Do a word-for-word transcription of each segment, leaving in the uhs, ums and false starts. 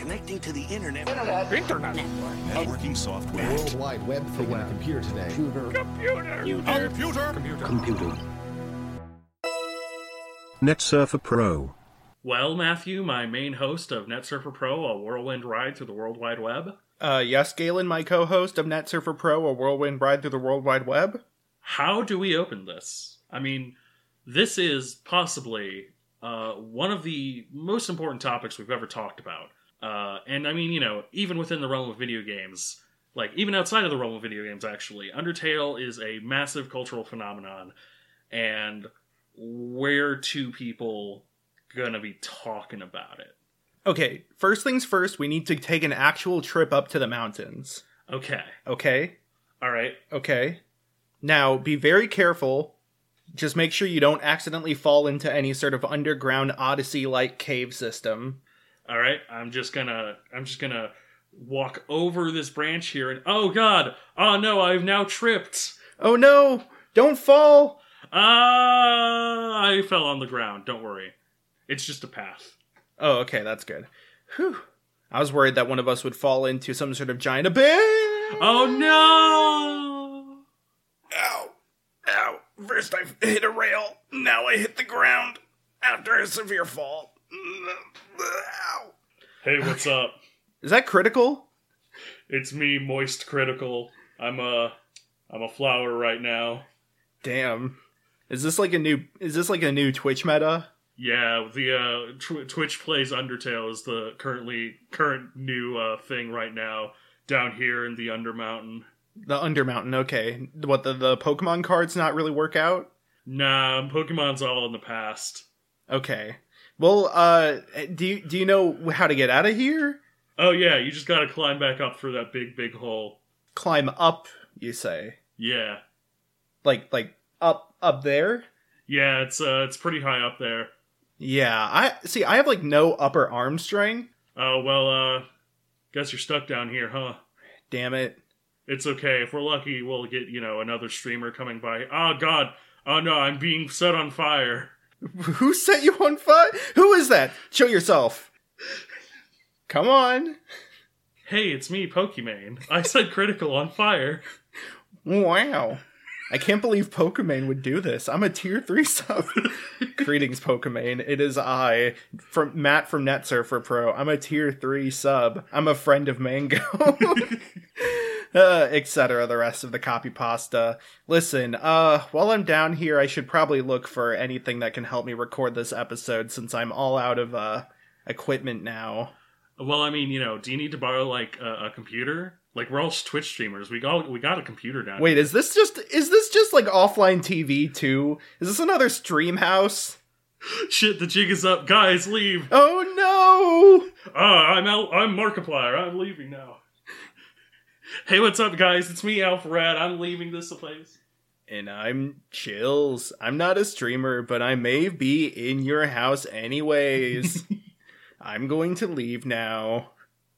connecting to the internet. Internet. Internet. Network. Networking software. World Wide Web thing on a computer today. Computer. Computer. Computer. Computer. Computer. NetSurfer Pro. Well, Matthew, my main host of NetSurfer Pro, a whirlwind ride through the World Wide Web. Uh, yes, Galen, my co-host of NetSurfer Pro, a whirlwind ride through the World Wide Web. How do we open this? I mean, this is possibly uh, one of the most important topics we've ever talked about. Uh, and I mean, you know, even within the realm of video games, like even outside of the realm of video games, actually, Undertale is a massive cultural phenomenon. And where two people gonna be talking about it? Okay, first things first, we need to take an actual trip up to the mountains. Okay. Okay? Alright. Okay. Now, be very careful. Just make sure you don't accidentally fall into any sort of underground Odyssey-like cave system. Alright, I'm just gonna, I'm just gonna walk over this branch here and, oh god! Oh no, I've now tripped! Oh no! Don't fall! Ah, I fell on the ground, don't worry. It's just a path. Oh, okay, that's good. Whew. I was worried that one of us would fall into some sort of giant abyss. Oh no! Ow. Ow. First I hit a rail, now I hit the ground after a severe fall. Ow. Hey, what's up? Is that critical? It's me, Moist Critical. I'm a, I'm a flower right now. Damn. Is this like a new, is this like a new Twitch meta? Yeah, the uh, tw- Twitch Plays Undertale is the currently current new uh, thing right now down here in the Undermountain. The Undermountain, okay. What, the, the Pokemon cards not really work out? Nah, Pokemon's all in the past. Okay. Well, uh, do you, do you know how to get out of here? Oh yeah, you just gotta climb back up through that big, big hole. Climb up, you say? Yeah. Like, like, up, up there? Yeah, it's, uh, it's pretty high up there. Yeah, I, see, I have, like, no upper arm strength. Oh, well, uh, guess you're stuck down here, huh? Damn it. It's okay. If we're lucky, we'll get, you know, another streamer coming by. Oh, God. Oh, no, I'm being set on fire. Who set you on fire? Who is that? Show yourself. Come on. Hey, it's me, Pokimane. I set Critical on fire. Wow. I can't believe Pokimane would do this. I'm a tier three sub. Greetings, Pokimane. It is I, from Matt from NetSurfer Pro. I'm a tier three sub. I'm a friend of Mango. uh, et cetera. The rest of the copy pasta. Listen, uh, while I'm down here, I should probably look for anything that can help me record this episode since I'm all out of uh, equipment now. Well, I mean, you know, do you need to borrow, like, a, a computer? Like, we're all Twitch streamers. We got we got a computer down Wait, here. is this just is this just like offline T V too? Is this another stream house? Shit, the jig is up. Guys, leave. Oh no! Ah, I'm out. I'm Markiplier. I'm leaving now. Hey, what's up, guys? It's me, Alpharad. I'm leaving this place. And I'm Chills. I'm not a streamer, but I may be in your house anyways. I'm going to leave now.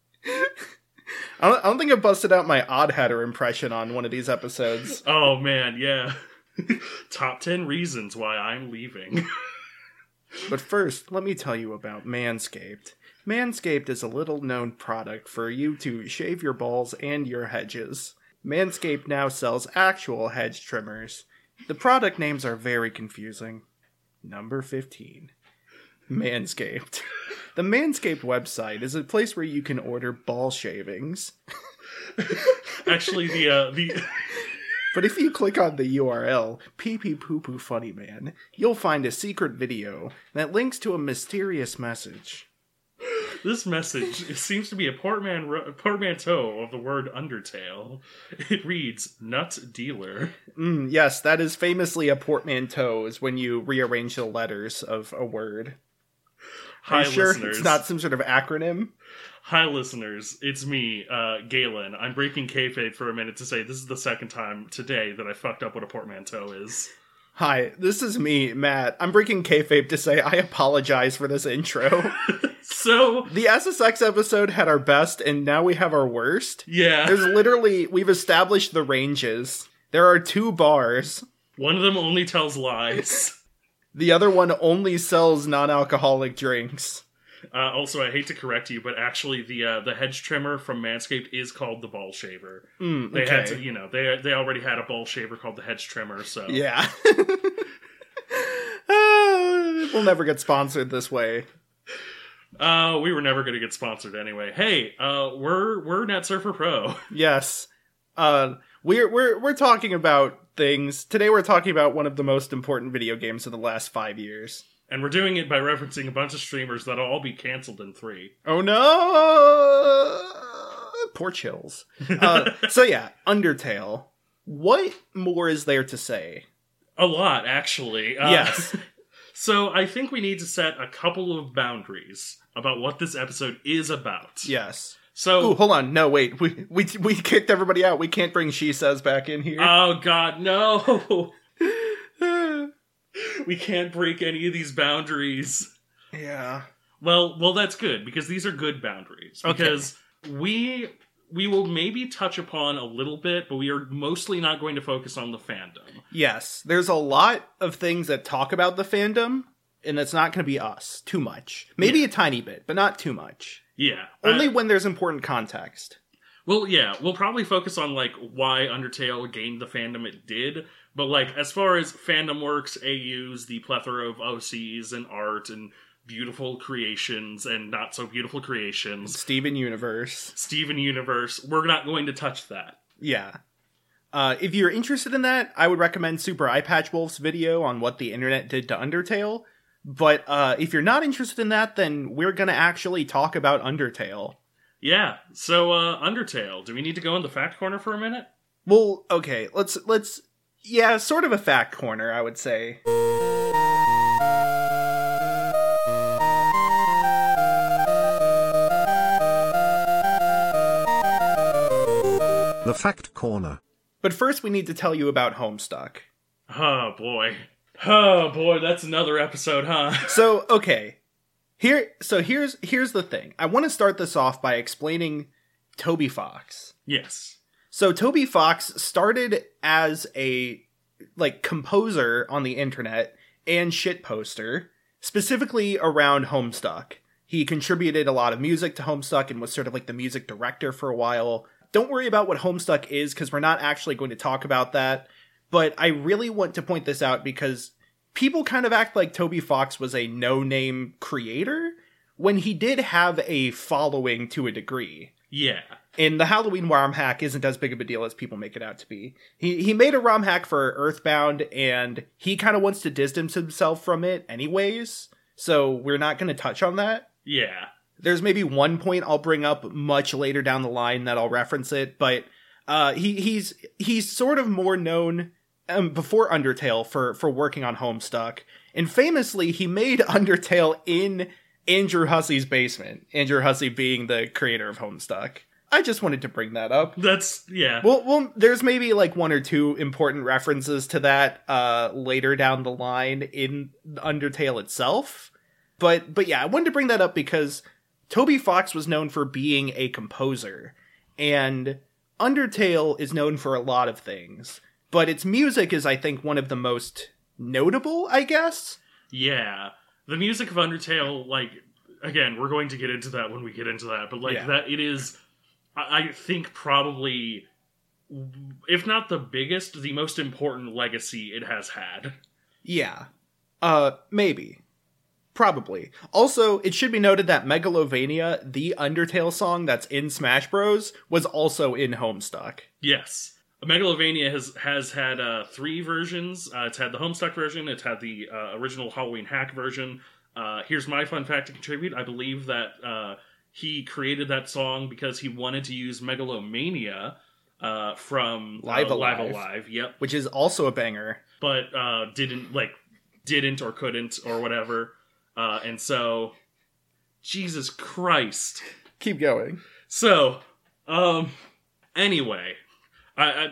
I don't, I don't think I busted out my Odd Hatter impression on one of these episodes. Oh, man, yeah. Top ten reasons why I'm leaving. But first, let me tell you about Manscaped. Manscaped is a little-known product for you to shave your balls and your hedges. Manscaped now sells actual hedge trimmers. The product names are very confusing. Number fifteen. Manscaped. The Manscaped website is a place where you can order ball shavings. Actually, the, uh, the... But if you click on the U R L, pee pee poo poo funny man, you'll find a secret video that links to a mysterious message. This message, it seems to be a portman- portmanteau of the word Undertale. It reads, nut dealer. Mm, yes, that is famously a portmanteau, is when you rearrange the letters of a word. Hi, Are you sure listeners. It's not some sort of acronym? Hi, listeners. It's me, uh, Galen. I'm breaking kayfabe for a minute to say this is the second time today that I fucked up what a portmanteau is. Hi, this is me, Matt. I'm breaking kayfabe to say I apologize for this intro. So... The S S X episode had our best, and now we have our worst? Yeah. There's literally... We've established the ranges. There are two bars. One of them only tells lies. The other one only sells non-alcoholic drinks. Uh, also, I hate to correct you, but actually, the uh, the hedge trimmer from Manscaped is called the ball shaver. Mm, they okay. had to, you know, they they already had a ball shaver called the hedge trimmer. So Yeah. uh, we'll never get sponsored this way. Uh, we were never going to get sponsored anyway. Hey, uh, we're we're Net Surfer Pro. Yes. Uh, we're we're we're talking about things today. We're talking about one of the most important video games of the last five years, And we're doing it by referencing a bunch of streamers that'll all be canceled in three. Oh no! Poor Chills. Uh, so yeah, Undertale. What more is there to say? A lot, actually. Uh, Yes. So I think we need to set a couple of boundaries about what this episode is about. Yes. So, Ooh, hold on. No, wait. We we we kicked everybody out. We can't bring She Says back in here. oh god, no! We can't break any of these boundaries. yeah. Well, well, that's good, because these are good boundaries. Okay. Because we we will maybe touch upon a little bit, but we are mostly not going to focus on the fandom. Yes. There's a lot of things that talk about the fandom, and it's not going to be us too much. Maybe Yeah. a tiny bit, but not too much. Yeah. Only uh, when there's important context. Well, yeah, we'll probably focus on, like, why Undertale gained the fandom it did, but, like, as far as fandom works, A Us, the plethora of O Cs and art and beautiful creations and not so beautiful creations, Steven Universe. Steven Universe, we're not going to touch that. Yeah. Uh, if you're interested in that, I would recommend Super Eye Patch Wolf's video on what the internet did to Undertale. But uh, if you're not interested in that, then we're going to actually talk about Undertale. Yeah, so, uh, Undertale, do we need to go in the fact corner for a minute? Well, okay, let's, let's, yeah, sort of a fact corner, I would say. The Fact Corner. But first we need to tell you about Homestuck. Oh, boy. Oh, boy, that's another episode, huh? So, okay. Here so here's here's the thing. I want to start this off by explaining Toby Fox. Yes. So Toby Fox started as a like composer on the internet and shitposter, specifically around Homestuck. He contributed a lot of music to Homestuck and was sort of like the music director for a while. Don't worry about what Homestuck is, because we're not actually going to talk about that. But I really want to point this out because people kind of act like Toby Fox was a no-name creator when he did have a following to a degree. Yeah. And the Halloween ROM hack isn't as big of a deal as people make it out to be. He he made a ROM hack for Earthbound, and he kind of wants to distance himself from it anyways, so we're not going to touch on that. Yeah. There's maybe one point I'll bring up much later down the line that I'll reference it, but uh, he he's he's sort of more known um, before Undertale for, for working on Homestuck, and famously he made Undertale in Andrew Hussey's basement, Andrew Hussey being the creator of Homestuck. I just wanted to bring that up. That's, yeah. Well, well, there's maybe like one or two important references to that uh, later down the line in Undertale itself. But, but yeah, I wanted to bring that up because Toby Fox was known for being a composer, and Undertale is known for a lot of things, but its music is, I think, one of the most notable, I guess? Yeah. The music of Undertale, like, again, we're going to get into that when we get into that, but, like, Yeah. that, it is, I I think, probably, if not the biggest, the most important legacy it has had. Yeah. Uh, maybe. Probably. Also, it should be noted that Megalovania, the Undertale song that's in Smash Bros, was also in Homestuck. Yes. Megalovania has has had uh, three versions. Uh, it's had the Homestuck version, it's had the uh, original Halloween hack version. Uh, here's my fun fact to contribute. I believe that uh, he created that song because he wanted to use Megalomania uh, from uh, Live Live Alive. Alive. Yep. Which is also a banger. But uh, didn't, like, didn't or couldn't or whatever. Uh, and so, Jesus Christ. Keep going. So, um, anyway, I, I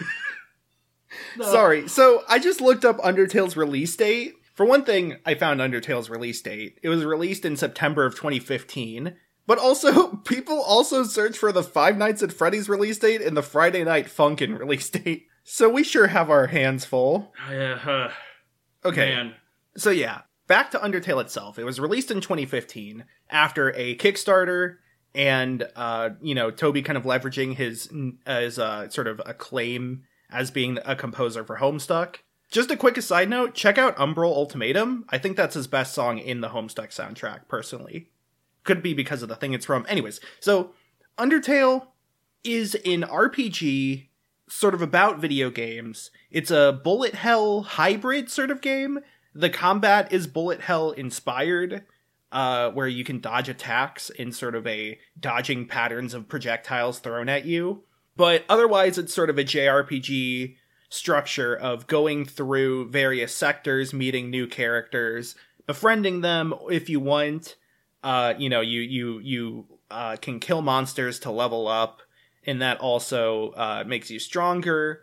no. Sorry, so I just looked up Undertale's release date. For one thing, I found Undertale's release date. It was released in September of twenty fifteen. But also, people also search for the Five Nights at Freddy's release date and the Friday Night Funkin' release date. So we sure have our hands full. Yeah, uh, Okay, man. so yeah. back to Undertale itself. It was released in twenty fifteen after a Kickstarter and, uh, you know, Toby kind of leveraging his, his uh, sort of acclaim as being a composer for Homestuck. Just a quick side note, check out Umbral Ultimatum. I think that's his best song in the Homestuck soundtrack, personally. Could be because of the thing it's from. Anyways, so Undertale is an R P G sort of about video games. It's a bullet hell hybrid sort of game. The combat is bullet hell inspired, uh, where you can dodge attacks in sort of a dodging patterns of projectiles thrown at you. But otherwise, it's sort of a J R P G structure of going through various sectors, meeting new characters, befriending them if you want. Uh, you know, you you you uh, can kill monsters to level up, and that also uh, makes you stronger,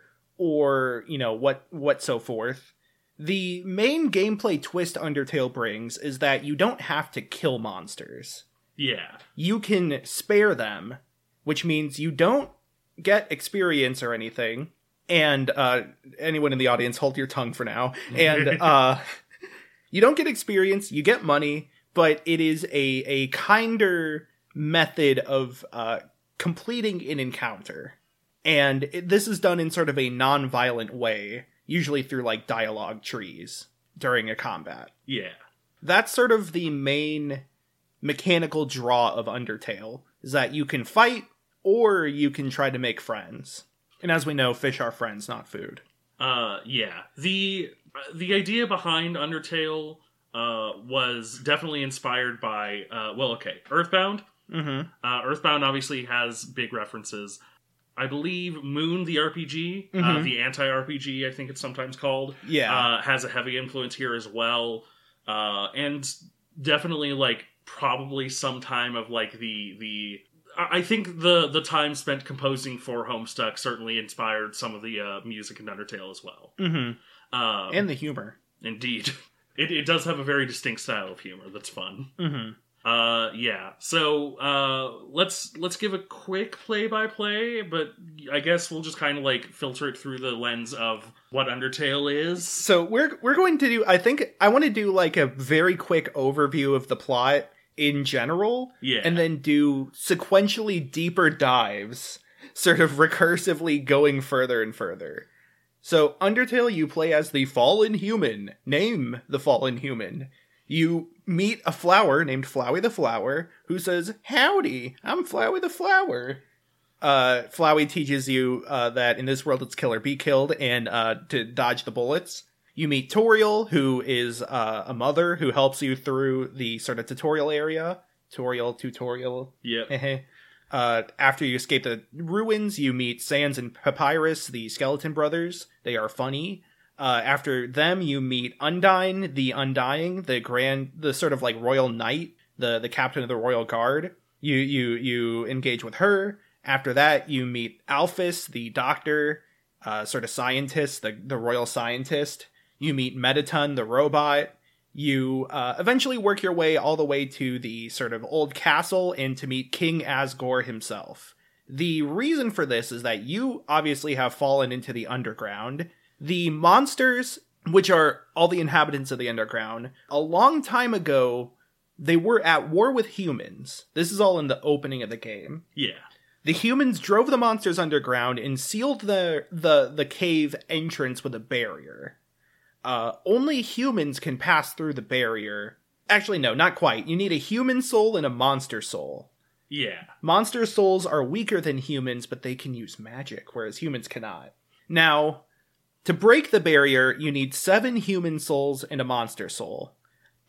or you know what what so forth. The main gameplay twist Undertale brings is that you don't have to kill monsters. Yeah, you can spare them, which means you don't get experience or anything. And uh, anyone in the audience, hold your tongue for now. And uh, you don't get experience, you get money, but it is a, a kinder method of uh, completing an encounter. And it, this is done in sort of a non-violent way, usually through like dialogue trees during a combat. Yeah. That's sort of the main mechanical draw of Undertale, is that you can fight or you can try to make friends. And as we know, fish are friends, not food. Uh, yeah. The the idea behind Undertale uh, was definitely inspired by, uh, well, okay, Earthbound. Mm-hmm. Uh, Earthbound obviously has big references. I believe Moon, the R P G, Mm-hmm. uh, the anti-R P G, I think it's sometimes called, Yeah. uh, has a heavy influence here as well. Uh, and definitely, like, probably some time of, like, the... the I think the, the time spent composing for Homestuck certainly inspired some of the uh, music in Undertale as well. Mm-hmm. Um, And the humor. Indeed. It, it does have a very distinct style of humor that's fun. Mm-hmm. Uh, yeah. So uh, let's let's give a quick play-by-play, but I guess we'll just kind of like filter it through the lens of what Undertale is. So we're we're going to do, I think, I want to do like a very quick overview of the plot in general, Yeah. and then do sequentially deeper dives, sort of recursively going further and further. So, Undertale, you play as the Fallen Human. Name the Fallen Human. You meet a flower named Flowey the Flower, who says, "Howdy, I'm Flowey the Flower." Uh, Flowey teaches you uh, that in this world it's kill or be killed, and uh, to dodge the bullets. You meet Toriel, who is uh, a mother who helps you through the sort of tutorial area. Tutorial, tutorial. Yep. uh, after you escape the ruins, you meet Sans and Papyrus, the skeleton brothers. They are funny. Uh, after them, you meet Undyne, the Undying, the grand, the sort of like royal knight, the, the captain of the royal guard. You, you, you engage with her. After that, you meet Alphys, the doctor, uh, sort of scientist, the, the royal scientist. You meet Mettaton, the robot. You uh, eventually work your way all the way to the sort of old castle and to meet King Asgore himself. The reason for this is that you obviously have fallen into the underground. The monsters, which are all the inhabitants of the underground, a long time ago, they were at war with humans. This is all in the opening of the game. Yeah. The humans drove the monsters underground and sealed the the, the cave entrance with a barrier. Uh, only humans can pass through the barrier. Actually, no, not quite. You need a human soul and a monster soul. Yeah. Monster souls are weaker than humans, but they can use magic, whereas humans cannot. Now, to break the barrier, you need seven human souls and a monster soul.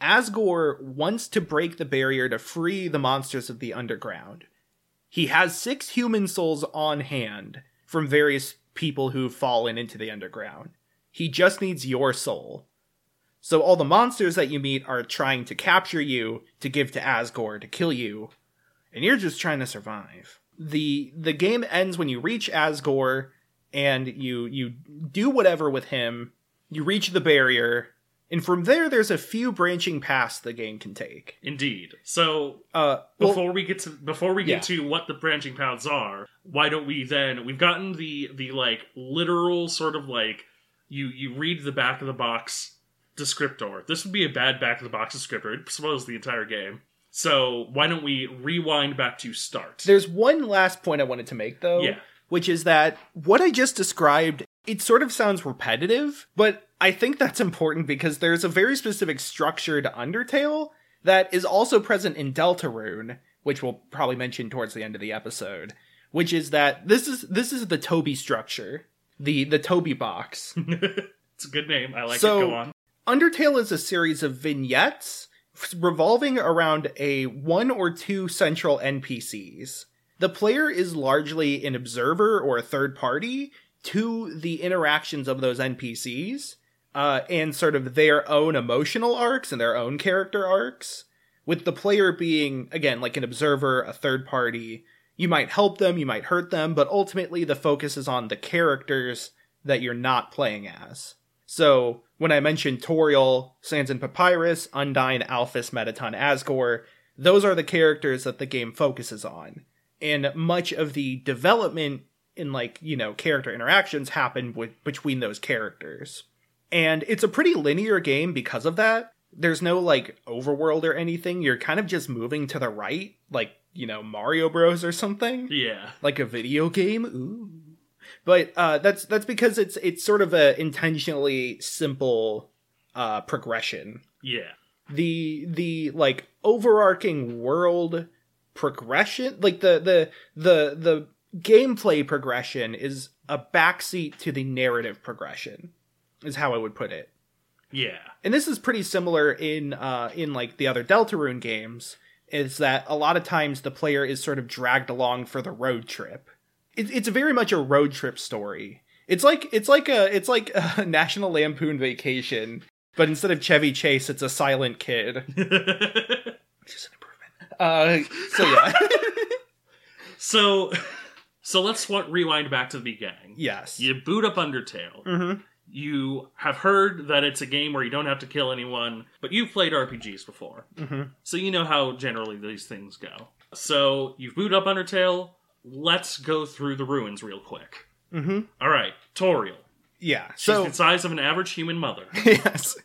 Asgore wants to break the barrier to free the monsters of the underground. He has six human souls on hand from various people who've fallen into the underground. He just needs your soul. So all the monsters that you meet are trying to capture you, to give to Asgore, to kill you, and you're just trying to survive. The the game ends when you reach Asgore, and you you do whatever with him, you reach the barrier, and from there there's a few branching paths the game can take. Indeed. So Uh, well, before we get to before we get yeah. to what the branching paths are, why don't we then we've gotten the the like literal sort of like you you read the back of the box descriptor. This would be a bad back-of-the-box descriptor. It spoils the entire game. So why don't we rewind back to start? There's one last point I wanted to make, though. Yeah. Which is that what I just described, it sort of sounds repetitive, but I think that's important because there's a very specific structure to Undertale that is also present in Deltarune, which we'll probably mention towards the end of the episode, which is that this is this is the Toby structure, the the Toby box. It's a good name. I like so, it. Go on. Undertale is a series of vignettes revolving around a one or two central N P Cs. The player is largely an observer or a third party to the interactions of those N P Cs, uh, and sort of their own emotional arcs and their own character arcs, with the player being, again, like an observer, a third party. You might help them, you might hurt them, but ultimately the focus is on the characters that you're not playing as. So, when I mentioned Toriel, Sans and Papyrus, Undyne, Alphys, Mettaton, Asgore, those are the characters that the game focuses on. And much of the development in, like, you know, character interactions happen with, between those characters. And it's a pretty linear game because of that. There's no, like, overworld or anything. You're kind of just moving to the right, like, you know, Mario Bros. Or something. Yeah. Like a video game. Ooh. But uh, that's that's because it's it's sort of a intentionally simple uh, progression. Yeah. The, the like, overarching world progression, like the the the the gameplay progression is a backseat to the narrative progression, is how I would put it. Yeah. And this is pretty similar in uh in like the other Deltarune games, is that a lot of times the player is sort of dragged along for the road trip. It, it's very much a road trip story. It's like it's like a it's like a National Lampoon Vacation, but instead of Chevy Chase, it's a silent kid. Which is an improvement. Uh, so yeah. so, so let's what, rewind back to the beginning. Yes. You boot up Undertale. Mm-hmm. You have heard that it's a game where you don't have to kill anyone, but you've played R P Gs before. Mm-hmm. So you know how generally these things go. So, you've booted up Undertale. Let's go through the ruins real quick. Mm-hmm. Alright, Toriel. Yeah. She's So the size of an average human mother. yes.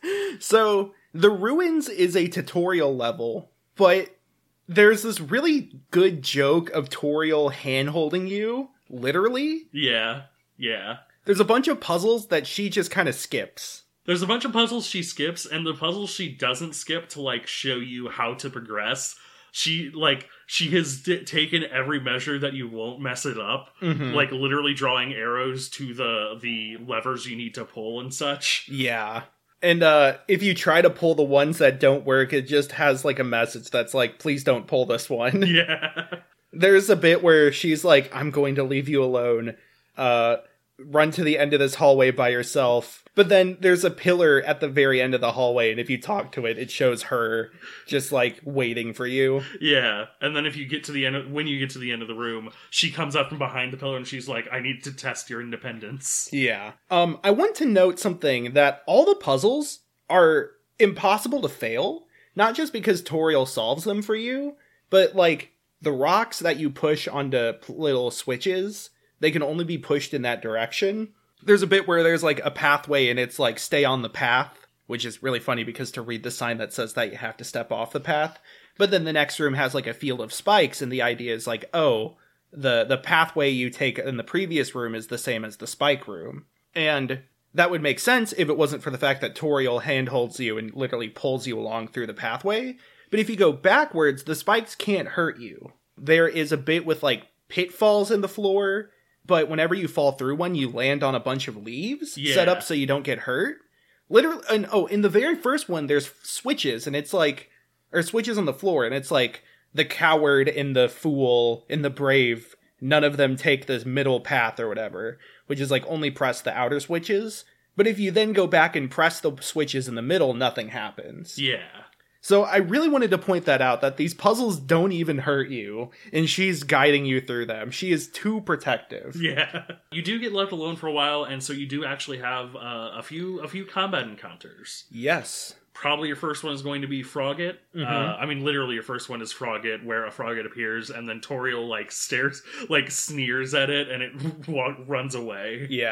So the ruins is a tutorial level, but there's this really good joke of Toriel hand-holding you, literally. Yeah, yeah. There's a bunch of puzzles that she just kind of skips. There's a bunch of puzzles she skips, and the puzzles she doesn't skip to, like, show you how to progress, she, like, she has d- taken every measure that you won't mess it up. Mm-hmm. Like, literally drawing arrows to the, the levers you need to pull and such. Yeah. And uh, if you try to pull the ones that don't work, it just has, like, a message that's like, please don't pull this one. Yeah. There's a bit where she's like, I'm going to leave you alone. Uh... Run to the end of this hallway by yourself. But then there's a pillar at the very end of the hallway, and if you talk to it, it shows her just, like, waiting for you. Yeah, and then if you get to the end of, when you get to the end of the room, she comes up from behind the pillar and she's like, I need to test your independence. Yeah. Um, I want to note something, that all the puzzles are impossible to fail, not just because Toriel solves them for you, but, like, the rocks that you push onto little switches, they can only be pushed in that direction. There's a bit where there's, like, a pathway and it's, like, stay on the path, which is really funny because to read the sign that says that you have to step off the path. But then the next room has, like, a field of spikes, and the idea is, like, oh, the, the pathway you take in the previous room is the same as the spike room. And that would make sense if it wasn't for the fact that Toriel handholds you and literally pulls you along through the pathway. But if you go backwards, the spikes can't hurt you. There is a bit with, like, pitfalls in the floor, but whenever you fall through one, you land on a bunch of leaves yeah. set up so you don't get hurt. Literally, and oh, in the very first one, there's switches, and it's like, or switches on the floor, and it's like, the coward and the fool and the brave, none of them take this middle path or whatever, which is like, only press the outer switches. But if you then go back and press the switches in the middle, nothing happens. Yeah. So I really wanted to point that out, that these puzzles don't even hurt you, and she's guiding you through them. She is too protective. Yeah. You do get left alone for a while, and so you do actually have uh, a few a few combat encounters. Yes. Probably your first one is going to be Frogget. Mm-hmm. Uh, I mean, literally your first one is Frogget, where a Frogget appears, and then Toriel, like, stares, like, sneers at it, and it runs away. Yeah.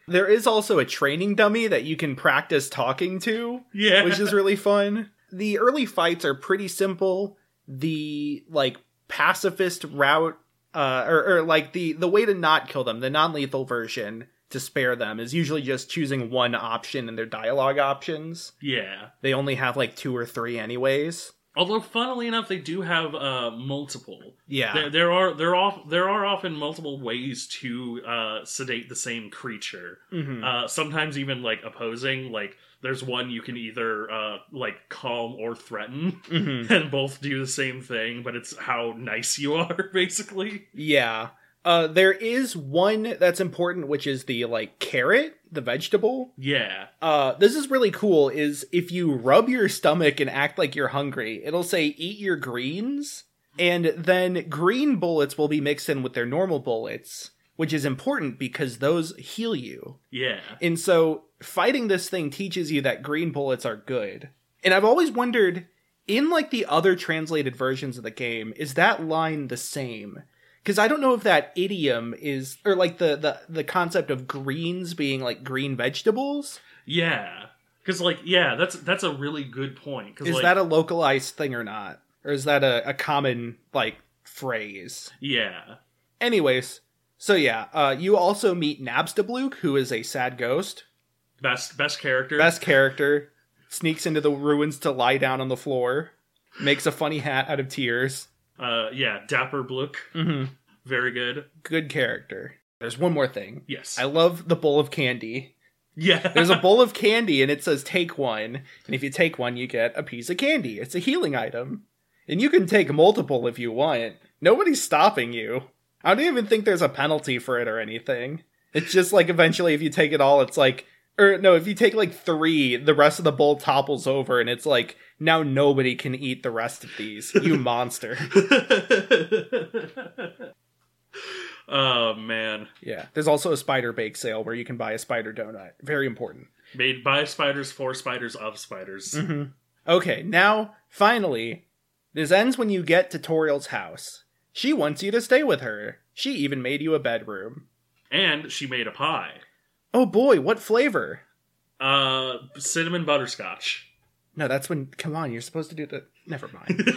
There is also a training dummy that you can practice talking to, Yeah. which is really fun. The early fights are pretty simple. The, like, pacifist route, uh, or, or like, the, the way to not kill them, the non-lethal version, to spare them, is usually just choosing one option in their dialogue options. Yeah. They only have, like, two or three anyways. Although, funnily enough, they do have uh, multiple. Yeah. There, there are there are there are often multiple ways to uh, sedate the same creature. Mm-hmm. Uh, sometimes even like opposing. Like there's one you can either uh, like calm or threaten, Mm-hmm. and both do the same thing. But it's how nice you are, basically. Yeah. Uh, there is one that's important, which is the, like, carrot, the vegetable. Yeah. Uh, this is really cool, is if you rub your stomach and act like you're hungry, it'll say, eat your greens, and then green bullets will be mixed in with their normal bullets, which is important because those heal you. Yeah. And so, fighting this thing teaches you that green bullets are good. And I've always wondered, in, like, the other translated versions of the game, is that line the same? Because I don't know if that idiom is, or like the, the, the concept of greens being like green vegetables. Yeah. Because, like, yeah, that's that's a really good point. Cause, Is like, that a localized thing or not? Or is that a, a common, like, phrase? Yeah. Anyways, so yeah, uh, you also meet Nabstablook, who is a sad ghost. Best best character. Best character. Sneaks into the ruins to lie down on the floor. Makes a funny hat out of tears. Uh, yeah, Dapper Blook. Mm-hmm. Very good. Good character. There's one more thing. Yes. I love the bowl of candy. Yeah. There's a bowl of candy and it says take one. And if you take one, you get a piece of candy. It's a healing item. And you can take multiple if you want. Nobody's stopping you. I don't even think there's a penalty for it or anything. It's just like eventually if you take it all, it's like, or no, if you take like three, the rest of the bowl topples over and it's like, now nobody can eat the rest of these. You monster. Oh, man. Yeah. There's also a spider bake sale where you can buy a spider donut. Very important. Made by spiders, for spiders, of spiders. Mm-hmm. Okay, now, finally, this ends when you get to Toriel's house. She wants you to stay with her. She even made you a bedroom. And she made a pie. Oh boy, what flavor? Uh, cinnamon butterscotch. No, that's when, come on, you're supposed to do the, never mind.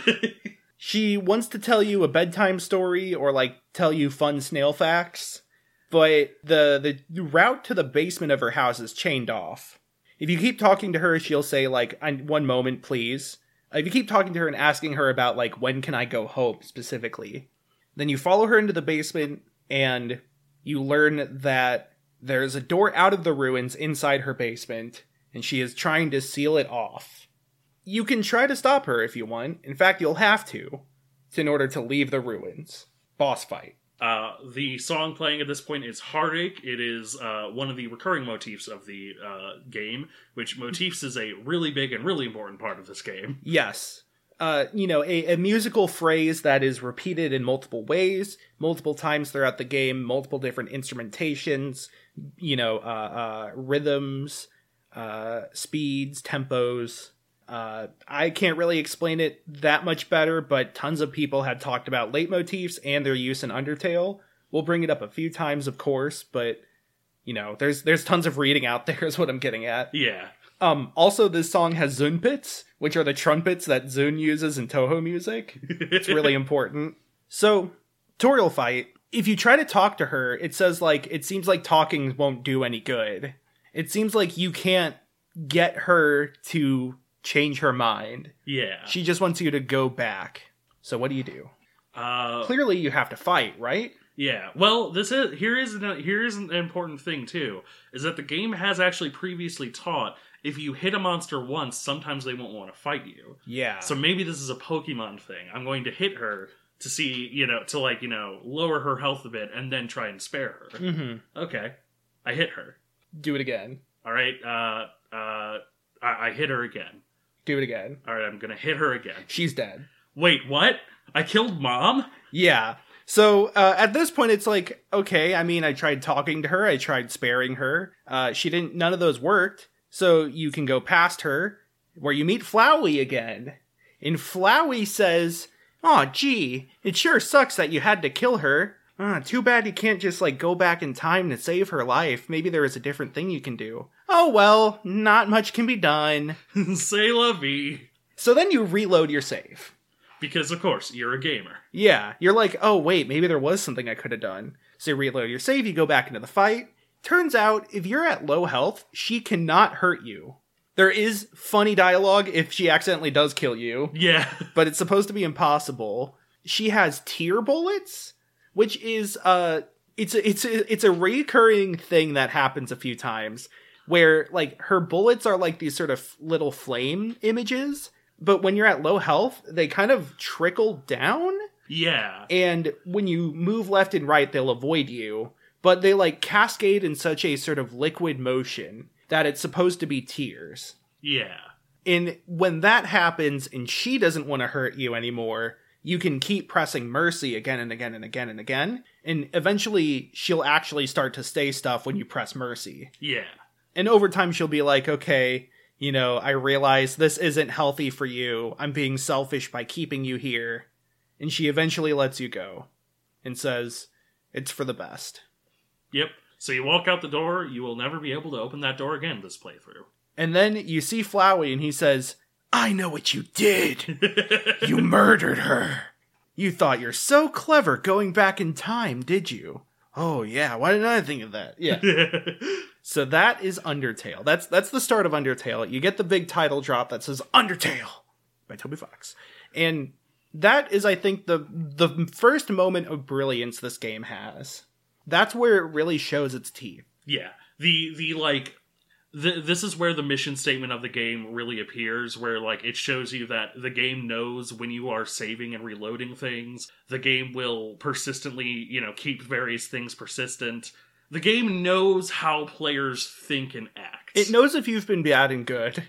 She wants to tell you a bedtime story or, like, tell you fun snail facts, but the, the route to the basement of her house is chained off. If you keep talking to her, she'll say, like, one moment, please. If you keep talking to her and asking her about, like, when can I go home, specifically, then you follow her into the basement, and you learn that there's a door out of the ruins inside her basement, and she is trying to seal it off. You can try to stop her if you want. In fact, you'll have to, in order to leave the ruins. Boss fight. Uh, the song playing at this point is Heartache. It is uh, one of the recurring motifs of the uh, game, which motifs is a really big and really important part of this game. Yes. Uh, you know, a, a musical phrase that is repeated in multiple ways, multiple times throughout the game, multiple different instrumentations, you know, uh, uh, rhythms, uh, speeds, tempos. Uh, I can't really explain it that much better, but tons of people have talked about leitmotifs and their use in Undertale. We'll bring it up a few times, of course, but, you know, there's there's tons of reading out there is what I'm getting at. Yeah. Um, also, this song has Zunpits, which are the trumpets that Zun uses in Toho music. It's really important. So, Toriel fight. If you try to talk to her, it says, like, it seems like talking won't do any good. It seems like you can't get her to change her mind. Yeah. She just wants you to go back. So what do you do? Uh, Clearly you have to fight, right? Yeah. Well, this is here is an, here is an important thing too, is that the game has actually previously taught if you hit a monster once, sometimes they won't want to fight you. Yeah. So maybe this is a Pokemon thing. I'm going to hit her to see, you know, to like, you know, lower her health a bit and then try and spare her. Mm-hmm. Okay. I hit her. Do it again. All right. Uh, uh, I, I hit her again. Do it again. All right. I'm going to hit her again. She's dead. Wait, what? I killed Mom? Yeah. So uh, at this point, it's like, okay, I mean, I tried talking to her. I tried sparing her. Uh, she didn't, none of those worked. So you can go past her where you meet Flowey again. And Flowey says, "Aw, gee, it sure sucks that you had to kill her, Ah, too bad you can't just, like, go back in time to save her life. Maybe there is a different thing you can do. Oh, well, not much can be done. C'est la vie. So then you reload your save. Because, of course, you're a gamer. Yeah, you're like, oh, wait, maybe there was something I could have done. So you reload your save, you go back into the fight. Turns out, if you're at low health, she cannot hurt you. There is funny dialogue if she accidentally does kill you. Yeah. But it's supposed to be impossible. She has tear bullets, which is, uh, it's a, it's a, it's a recurring thing that happens a few times, where, like, her bullets are like these sort of little flame images, but when you're at low health, they kind of trickle down. Yeah. And when you move left and right, they'll avoid you, but they, like, cascade in such a sort of liquid motion that it's supposed to be tears. Yeah. And when that happens and she doesn't want to hurt you anymore, you can keep pressing mercy again and again and again and again, and eventually she'll actually start to stay stuff when you press mercy. Yeah. And over time she'll be like, okay, you know, I realize this isn't healthy for you. I'm being selfish by keeping you here. And she eventually lets you go and says, it's for the best. Yep. So you walk out the door, you will never be able to open that door again this playthrough. And then you see Flowey and he says, I know what you did. You murdered her. You thought you're so clever going back in time, did you? Oh yeah, why didn't I think of that? Yeah. So that is Undertale. That's that's the start of Undertale. You get the big title drop that says Undertale by Toby Fox. And that is, I think, the the first moment of brilliance this game has. That's where it really shows its teeth. Yeah. The the like The, this is where the mission statement of the game really appears, where, like, it shows you that the game knows when you are saving and reloading things. The game will persistently, you know, keep various things persistent. The game knows how players think and act. It knows if you've been bad and good.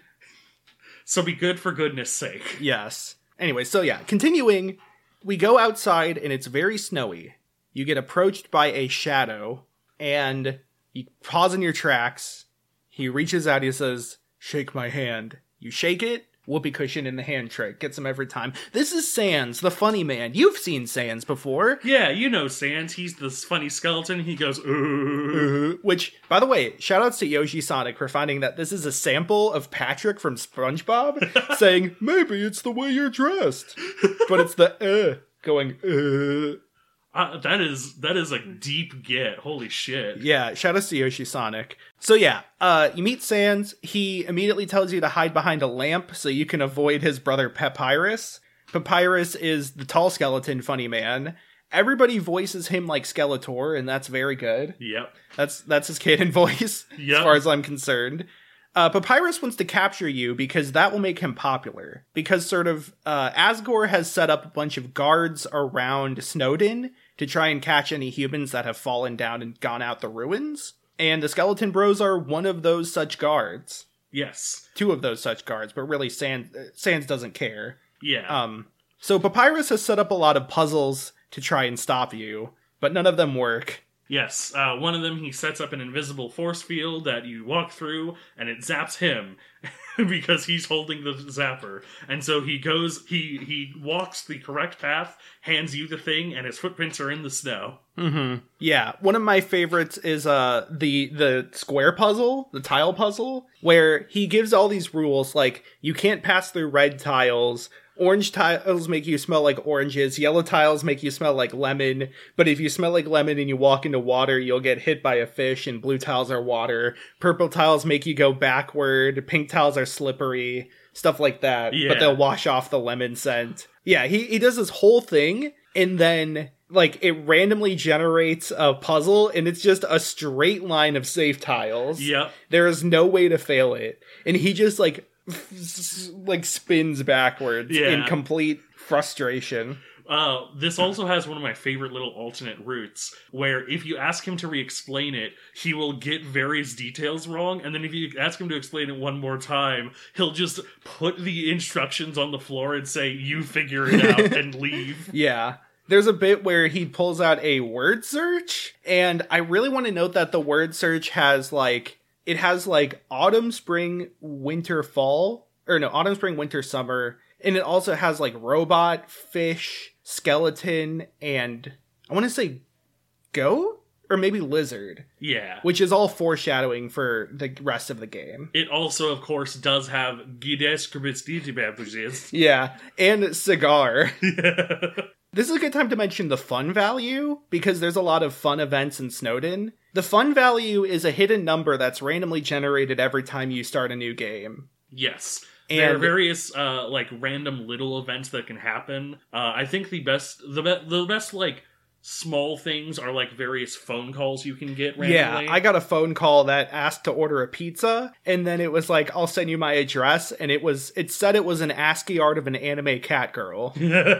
So be good for goodness sake. Yes. Anyway, so yeah, continuing, we go outside and it's very snowy. You get approached by a shadow, and you pause in your tracks. He reaches out, he says, shake my hand. You shake it, whoopee cushion in the hand trick. Gets him every time. This is Sans, the funny man. You've seen Sans before. Yeah, you know Sans. He's this funny skeleton. He goes, ooh. Uh, which, by the way, shoutouts to Yoshi Sonic for finding that this is a sample of Patrick from SpongeBob saying, maybe it's the way you're dressed. But it's the uh going, uh. Uh, that is that is a deep get. Holy shit. Yeah, shout out to Yoshi Sonic. So yeah, uh, you meet Sans. He immediately tells you to hide behind a lamp so you can avoid his brother Papyrus. Papyrus is the tall skeleton funny man. Everybody voices him like Skeletor, and that's very good. Yep. That's that's his canon voice, yep. As far as I'm concerned. Uh, Papyrus wants to capture you because that will make him popular. Because sort of, uh, Asgore has set up a bunch of guards around Snowdin to try and catch any humans that have fallen down and gone out the ruins. And the Skeleton Bros are one of those such guards. Yes. Two of those such guards, but really Sans, Sans doesn't care. Yeah. Um. So Papyrus has set up a lot of puzzles to try and stop you, but none of them work. Yes, uh, one of them, he sets up an invisible force field that you walk through, and it zaps him, because he's holding the zapper. And so he goes, he he walks the correct path, hands you the thing, and his footprints are in the snow. Mm-hmm. Yeah, one of my favorites is uh the the square puzzle, the tile puzzle, where he gives all these rules, like, you can't pass through red tiles, orange tiles make you smell like oranges, yellow tiles make you smell like lemon, but if you smell like lemon and you walk into water, you'll get hit by a fish, and blue tiles are water. Purple tiles make you go backward, pink tiles are slippery, stuff like that, yeah. But they'll wash off the lemon scent. Yeah, he, he does this whole thing, and then, like, it randomly generates a puzzle, and it's just a straight line of safe tiles. Yep. There is no way to fail it. And he just, like, like spins backwards yeah. in complete frustration. Uh, this also has one of my favorite little alternate routes, where if you ask him to re-explain it, he will get various details wrong, and then if you ask him to explain it one more time, he'll just put the instructions on the floor and say, you figure it out, and leave. Yeah. There's a bit where he pulls out a word search, and I really want to note that the word search has, like, it has, like, autumn, spring, winter, fall. Or no, autumn, spring, winter, summer. And it also has, like, robot, fish, skeleton, and I want to say goat? Or maybe lizard. Yeah. Which is all foreshadowing for the rest of the game. It also, of course, does have Gides Krabitstitibabuzis. Yeah, and cigar. This is a good time to mention the fun value, because there's a lot of fun events in Snowdin. The fun value is a hidden number that's randomly generated every time you start a new game. Yes. And there are various, uh, like, random little events that can happen. Uh, I think the best, the, be- the best, like, small things are like various phone calls you can get randomly. Yeah, I got a phone call that asked to order a pizza, and then it was like, I'll send you my address, and it was it said it was an ASCII art of an anime cat girl.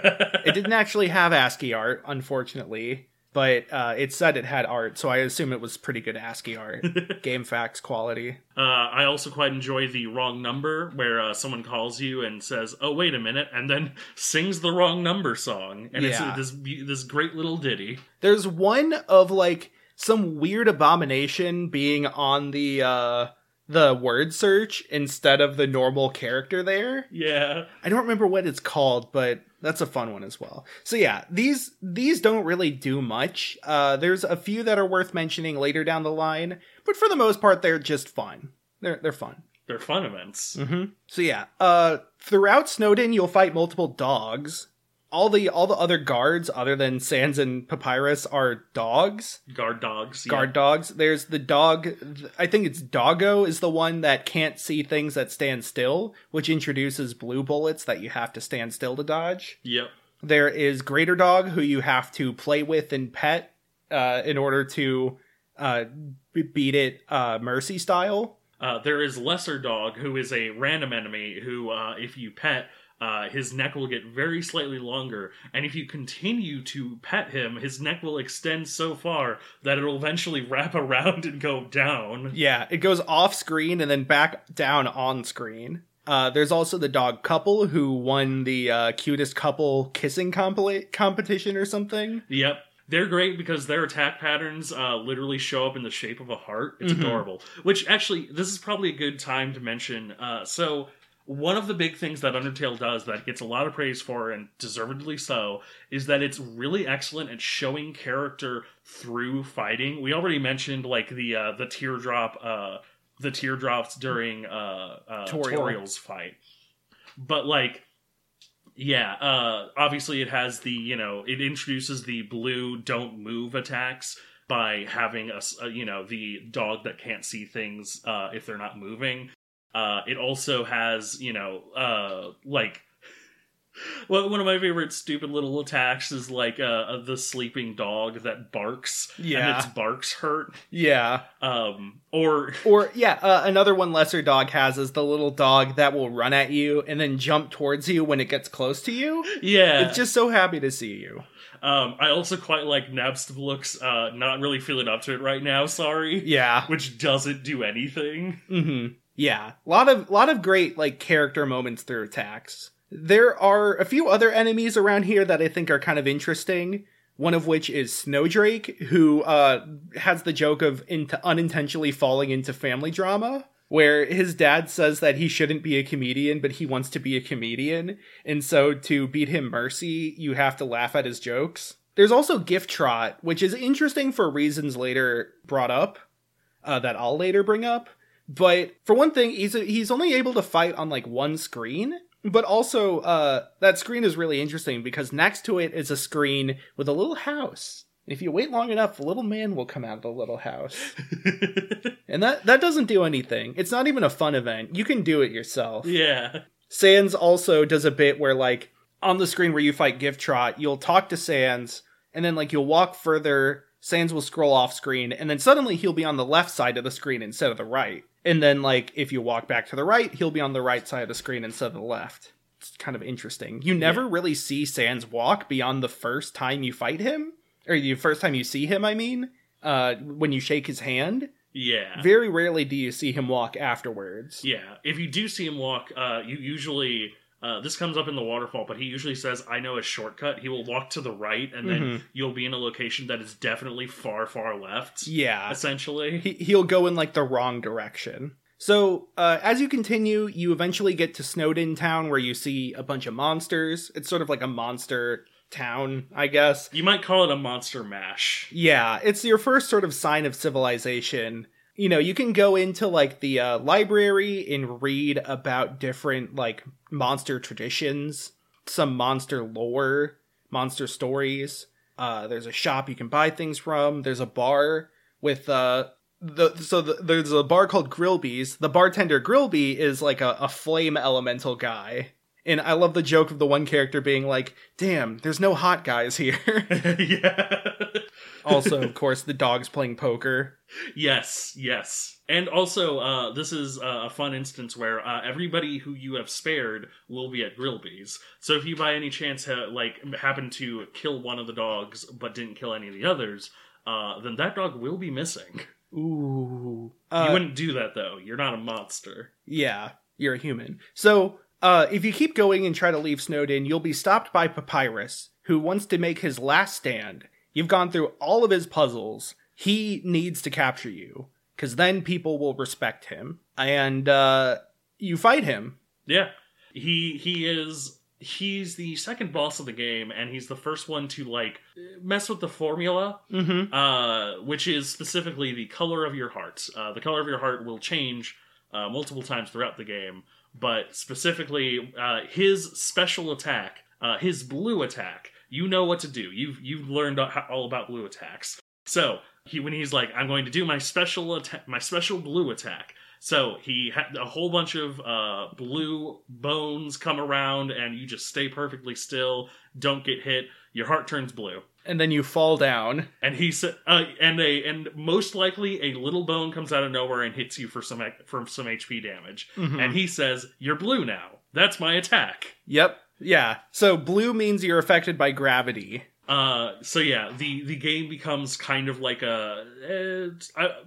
It didn't actually have ASCII art, unfortunately, but uh, it said it had art, so I assume it was pretty good ASCII art. GameFAQs quality. Uh, I also quite enjoy the wrong number, where uh, someone calls you and says, oh, wait a minute, and then sings the wrong number song. And Yeah. it's this this great little ditty. There's one of, like, some weird abomination being on the, uh, the word search instead of the normal character there. Yeah. I don't remember what it's called, but that's a fun one as well. So yeah, these these don't really do much. Uh, there's a few that are worth mentioning later down the line, but for the most part, they're just fun. They're they're fun. They're fun events. Mm-hmm. So yeah, uh, throughout Snowdin, you'll fight multiple dogs. All the all the other guards, other than Sans and Papyrus, are dogs. Guard dogs. Yeah. Guard dogs. There's the dog, I think it's Doggo is the one that can't see things that stand still, which introduces blue bullets that you have to stand still to dodge. Yep. There is Greater Dog, who you have to play with and pet uh, in order to uh, b- beat it uh, Mercy style. Uh, there is Lesser Dog, who is a random enemy who, uh, if you pet, uh, his neck will get very slightly longer. And if you continue to pet him, his neck will extend so far that it'll eventually wrap around and go down. Yeah, it goes off screen and then back down on screen. Uh, there's also the dog couple who won the uh, cutest couple kissing compli- competition or something. Yep. They're great because their attack patterns uh, literally show up in the shape of a heart. It's Mm-hmm. adorable. Which, actually, this is probably a good time to mention. Uh, so, one of the big things that Undertale does that gets a lot of praise for, and deservedly so, is that it's really excellent at showing character through fighting. We already mentioned, like, the uh, the teardrop... Uh, the teardrops during uh, uh, Toriel. Toriel's fight. But, like... Yeah, uh, obviously it has the, you know, it introduces the blue don't move attacks by having, a, a you know, the dog that can't see things uh, if they're not moving. Uh, it also has, you know, uh, like, well, one of my favorite stupid little attacks is, like, uh, the sleeping dog that barks, Yeah. and its barks hurt. Yeah. Um, or... Or, yeah, uh, another one Lesser Dog has is the little dog that will run at you and then jump towards you when it gets close to you. Yeah. It's just so happy to see you. Um, I also quite like Nabstvluk's uh, not really feeling up to it right now, sorry. Yeah. Which doesn't do anything. Mm-hmm. Yeah. A lot of, lot of great, like, character moments through attacks. There are a few other enemies around here that I think are kind of interesting. One of which is Snowdrake, who uh, has the joke of into unintentionally falling into family drama, where his dad says that he shouldn't be a comedian, but he wants to be a comedian. And so to beat him Mercy, you have to laugh at his jokes. There's also Gift Trot, which is interesting for reasons later brought up, uh, that I'll later bring up. But for one thing, he's a, he's only able to fight on like one screen. But also, uh, that screen is really interesting because next to it is a screen with a little house. If you wait long enough, a little man will come out of the little house. And that, that doesn't do anything. It's not even a fun event. You can do it yourself. Yeah. Sans also does a bit where, like, on the screen where you fight Gift Trot, you'll talk to Sans, and then, like, you'll walk further, Sans will scroll off screen, and then suddenly he'll be on the left side of the screen instead of the right. And then, like, if you walk back to the right, he'll be on the right side of the screen instead of the left. It's kind of interesting. You never Yeah. really see Sans walk beyond the first time you fight him. Or the first time you see him, I mean. Uh, when you shake his hand. Yeah. Very rarely do you see him walk afterwards. Yeah. If you do see him walk, uh, you usually... Uh, this comes up in the waterfall, but he usually says, I know a shortcut. He will walk to the right, and then Mhm. you'll be in a location that is definitely far, far left. Yeah. Essentially. He, he'll go in, like, the wrong direction. So, uh, as you continue, you eventually get to Snowdin Town, where you see a bunch of monsters. It's sort of like a monster town, I guess. You might call it a monster mash. Yeah, it's your first sort of sign of civilization. You know, you can go into, like, the uh, library and read about different, like, monster traditions, some monster lore, monster stories. Uh, there's a shop you can buy things from. There's a bar with, uh, the so the, there's a bar called Grillby's. The bartender Grillby is, like, a, a flame elemental guy. And I love the joke of the one character being like, damn, there's no hot guys here. Yeah. Also, of course, the dog's playing poker. Yes, yes. And also, uh, this is uh, a fun instance where uh, everybody who you have spared will be at Grillby's. So if you by any chance ha- like happen to kill one of the dogs but didn't kill any of the others, uh, then that dog will be missing. Ooh. Uh, you wouldn't do that, though. You're not a monster. Yeah, you're a human. So, uh, if you keep going and try to leave Snowdin, you'll be stopped by Papyrus, who wants to make his last stand. You've gone through all of his puzzles. He needs to capture you, because then people will respect him. And, uh, you fight him. Yeah. He he is... He's the second boss of the game, and he's the first one to, like, mess with the formula, Mm-hmm. uh, which is specifically the color of your heart. Uh, the color of your heart will change uh, multiple times throughout the game, but specifically, uh, his special attack, uh, his blue attack, you know what to do. You've you've learned all about blue attacks. So, he when he's like, I'm going to do my special atta- my special blue attack. So he had a whole bunch of uh, blue bones come around, and you just stay perfectly still, don't get hit. Your heart turns blue, And then you fall down. and he said, uh, and a and most likely a little bone comes out of nowhere and hits you for some for some H P damage. Mhm. And he says, "You're blue now. That's my attack." Yep. Yeah. So blue means you're affected by gravity. Uh, so yeah, the the game becomes kind of like a. Uh, uh,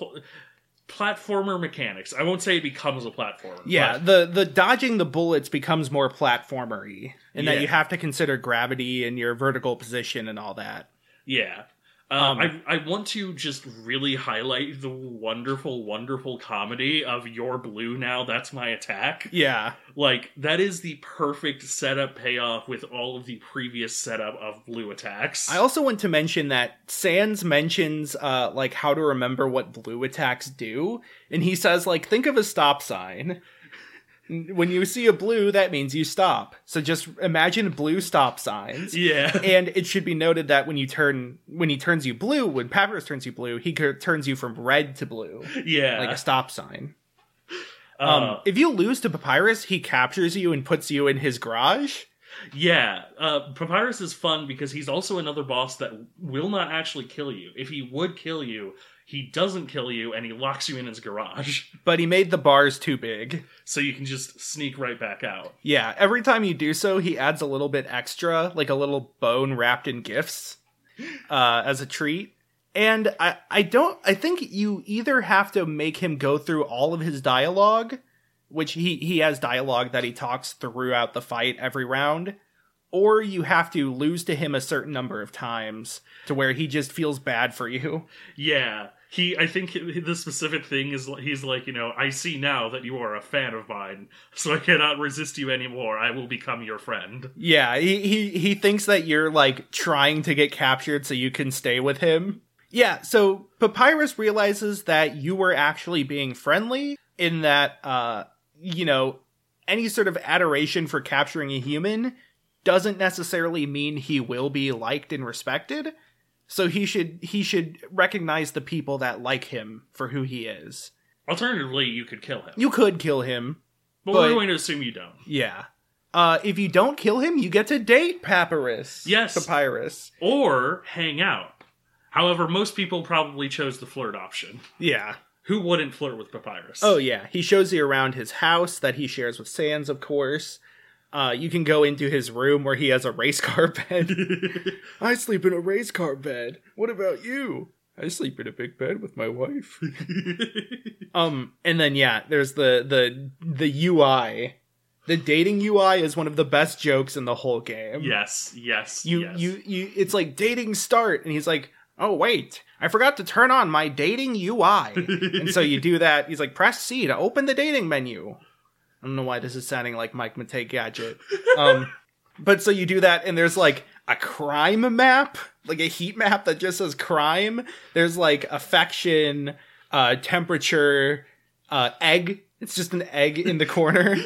platformer mechanics. I won't say it becomes a platformer. Yeah, but the the dodging the bullets becomes more platformery, in Yeah. that you have to consider gravity and your vertical position and all that. yeah. Um, Um, I I want to just really highlight the wonderful, wonderful comedy of "You're blue now, that's my attack." Yeah. Like, that is the perfect setup payoff with all of the previous setup of blue attacks. I also want to mention that Sans mentions uh like how to remember what blue attacks do, and he says like think of a stop sign. When you see a blue, that means you stop. So just imagine blue stop signs. Yeah. And it should be noted that when you turn, when he turns you blue, when Papyrus turns you blue, he c- turns you from red to blue, Yeah. like a stop sign. Uh, Um, if you lose to Papyrus, he captures you and puts you in his garage. Yeah, uh, Papyrus is fun because he's also another boss that will not actually kill you. If he would kill you, he doesn't kill you, and he locks you in his garage. But he made the bars too big. So you can just sneak right back out. Yeah, every time you do so, he adds a little bit extra, like a little bone wrapped in gifts, uh, as a treat. And I, I don't, I think you either have to make him go through all of his dialogue, which he, he has dialogue that he talks throughout the fight every round, or you have to lose to him a certain number of times to where he just feels bad for you. Yeah, he. I think the specific thing is he's like, you know, I see now that you are a fan of mine, so I cannot resist you anymore. I will become your friend. Yeah, he, he, he thinks that you're, like, trying to get captured so you can stay with him. Yeah, so Papyrus realizes that you were actually being friendly, in that, uh, you know, any sort of adoration for capturing a human doesn't necessarily mean he will be liked and respected. So he should he should recognize the people that like him for who he is. Alternatively, you could kill him. You could kill him. but, but- we're going to assume you don't. Yeah. Uh, if you don't kill him, you get to date Papyrus. Yes. Papyrus. Or hang out. However, most people probably chose the flirt option. Yeah. Who wouldn't flirt with Papyrus? Oh, yeah. He shows you around his house that he shares with Sans, of course. Uh, you can go into his room where he has a race car bed. I sleep in a race car bed. What about you? I sleep in a big bed with my wife. um, and then, yeah, there's the, the, the U I. The dating U I is one of the best jokes in the whole game. Yes, yes, You, yes. you, you, it's like dating start, and he's like, oh, wait, I forgot to turn on my dating U I. And so you do that. He's like, press C to open the dating menu. I don't know why this is sounding like Mike Matei Gadget. Um, but so you do that, and there's like a crime map, like a heat map that just says crime. There's like affection, uh, temperature, uh, egg. It's just an egg in the corner.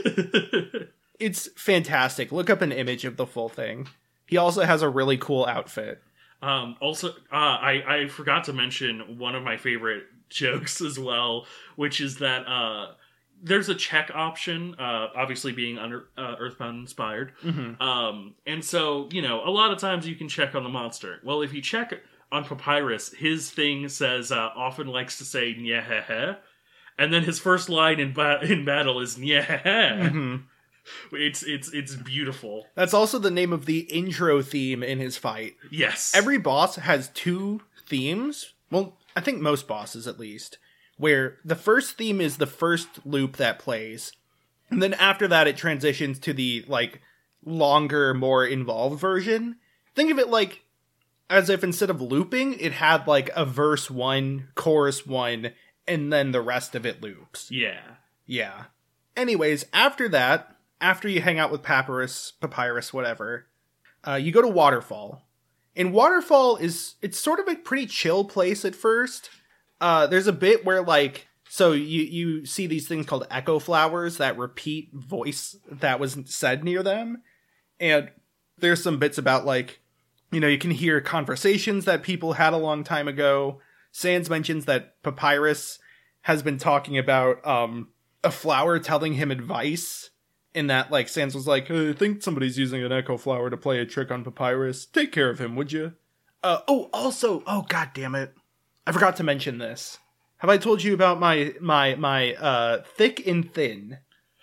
It's fantastic. Look up an image of the full thing. He also has a really cool outfit. Um, also, uh, I, I forgot to mention one of my favorite jokes as well, which is that uh, there's a check option, uh, obviously being under uh, Earthbound inspired. Mm-hmm. Um, and so, you know, a lot of times you can check on the monster. Well, if you check on Papyrus, his thing says, uh, often likes to say, "Nyeh." And then his first line in ba- in battle is "Nyeh." Mm-hmm. It's it's it's beautiful. That's also the name of the intro theme in his fight. Yes. Every boss has two themes. Well, I think most bosses at least. Where the first theme is the first loop that plays. And then after that it transitions to the like longer, more involved version. Think of it like as if instead of looping, it had like a verse one, chorus one, and then the rest of it loops. Yeah. Yeah. Anyways, after that, after you hang out with Papyrus, Papyrus, whatever, uh, you go to Waterfall. And Waterfall is, it's sort of a pretty chill place at first. Uh, there's a bit where, like, so you, you see these things called echo flowers that repeat voice that was said near them. And there's some bits about, like, you know, you can hear conversations that people had a long time ago. Sans mentions that Papyrus has been talking about um, a flower telling him advice. In that, like, Sans was like, I think somebody's using an echo flower to play a trick on Papyrus. Take care of him, would you? Uh, oh, also, oh, god damn it. I forgot to mention this. Have I told you about my, my, my, uh, thick and thin?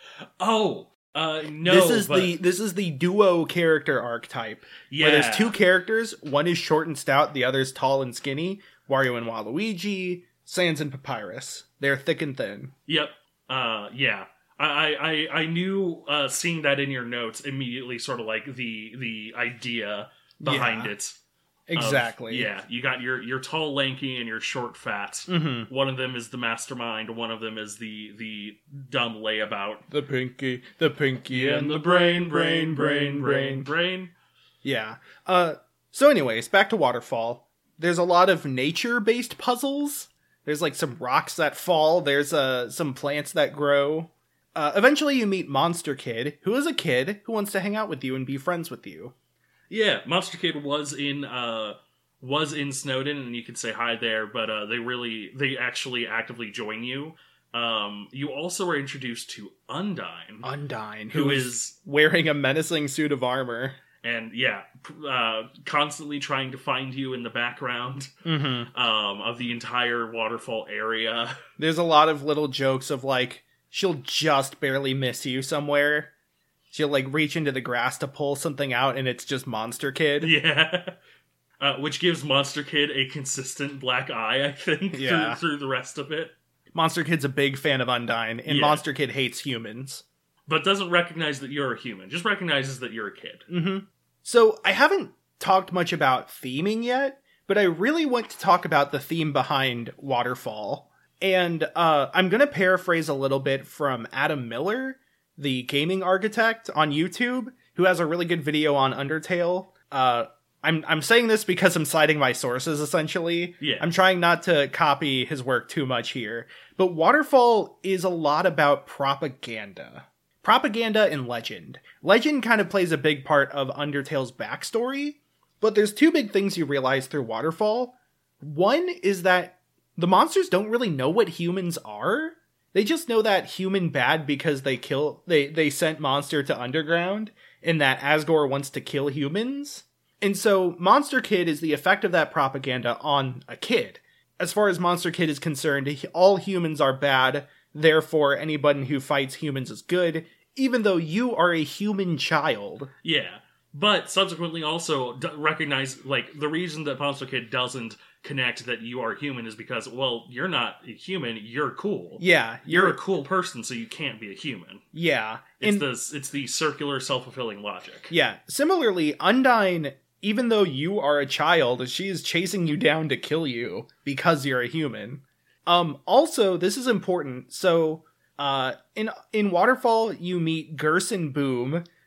Oh, uh, no. This is but... the, this is the duo character archetype. Yeah. Where there's two characters. One is short and stout, the other's tall and skinny. Wario and Waluigi, Sans and Papyrus. They're thick and thin. Yep. Uh, yeah. I, I, I knew, uh, seeing that in your notes immediately sort of like the, the idea behind Yeah. it. Exactly. Of, yeah, you got your, your tall, lanky, and your short, fat. Mm-hmm. One of them is the mastermind. One of them is the the dumb layabout. The pinky, the pinky, And the brain, brain, brain, brain, brain. Yeah. Uh. So, anyways, back to Waterfall. There's a lot of nature-based puzzles. There's like some rocks that fall. There's uh some plants that grow. Uh, eventually, you meet Monster Kid, who is a kid who wants to hang out with you and be friends with you. Yeah, Monster Kid was in uh was in Snowden, and you could say hi there, but uh, they really they actually actively join you. Um, you also were introduced to Undyne, Undyne, who who is is wearing a menacing suit of armor. and yeah, uh, constantly trying to find you in the background Mm-hmm. um, of the entire waterfall area. There's a lot of little jokes of like, she'll just barely miss you somewhere. She'll like reach into the grass to pull something out and it's just Monster Kid. Yeah. Uh, which gives Monster Kid a consistent black eye, I think, Yeah. through, through the rest of it. Monster Kid's a big fan of Undyne, and Yeah. Monster Kid hates humans. But doesn't recognize that you're a human. Just recognizes that you're a kid. Mm-hmm. So I haven't talked much about theming yet, but I really want to talk about the theme behind Waterfall. And uh, I'm going to paraphrase a little bit from Adam Miller, the gaming architect on YouTube, who has a really good video on Undertale. Uh, I'm I'm saying this because I'm citing my sources, essentially. Yeah. I'm trying not to copy his work too much here. But Waterfall is a lot about propaganda. Propaganda and legend. Legend kind of plays a big part of Undertale's backstory, but there's two big things you realize through Waterfall. One is that the monsters don't really know what humans are. They just know that human bad because they kill they they sent Monster to Underground, and that Asgore wants to kill humans. And so Monster Kid is the effect of that propaganda on a kid. As far as Monster Kid is concerned, all humans are bad, therefore anybody who fights humans is good, even though you are a human child. Yeah. But subsequently also d- recognize, like, the reason that Monster Kid doesn't connect that you are human is because, well, you're not a human, you're cool. Yeah. You're a cool person, so you can't be a human. Yeah. It's And, the it's the circular, self-fulfilling logic. yeah. Similarly, Undyne, even though you are a child, she is chasing you down to kill you because you're a human. Um, also, this is important. So, uh, in, in Waterfall, you meet Gerson Boom,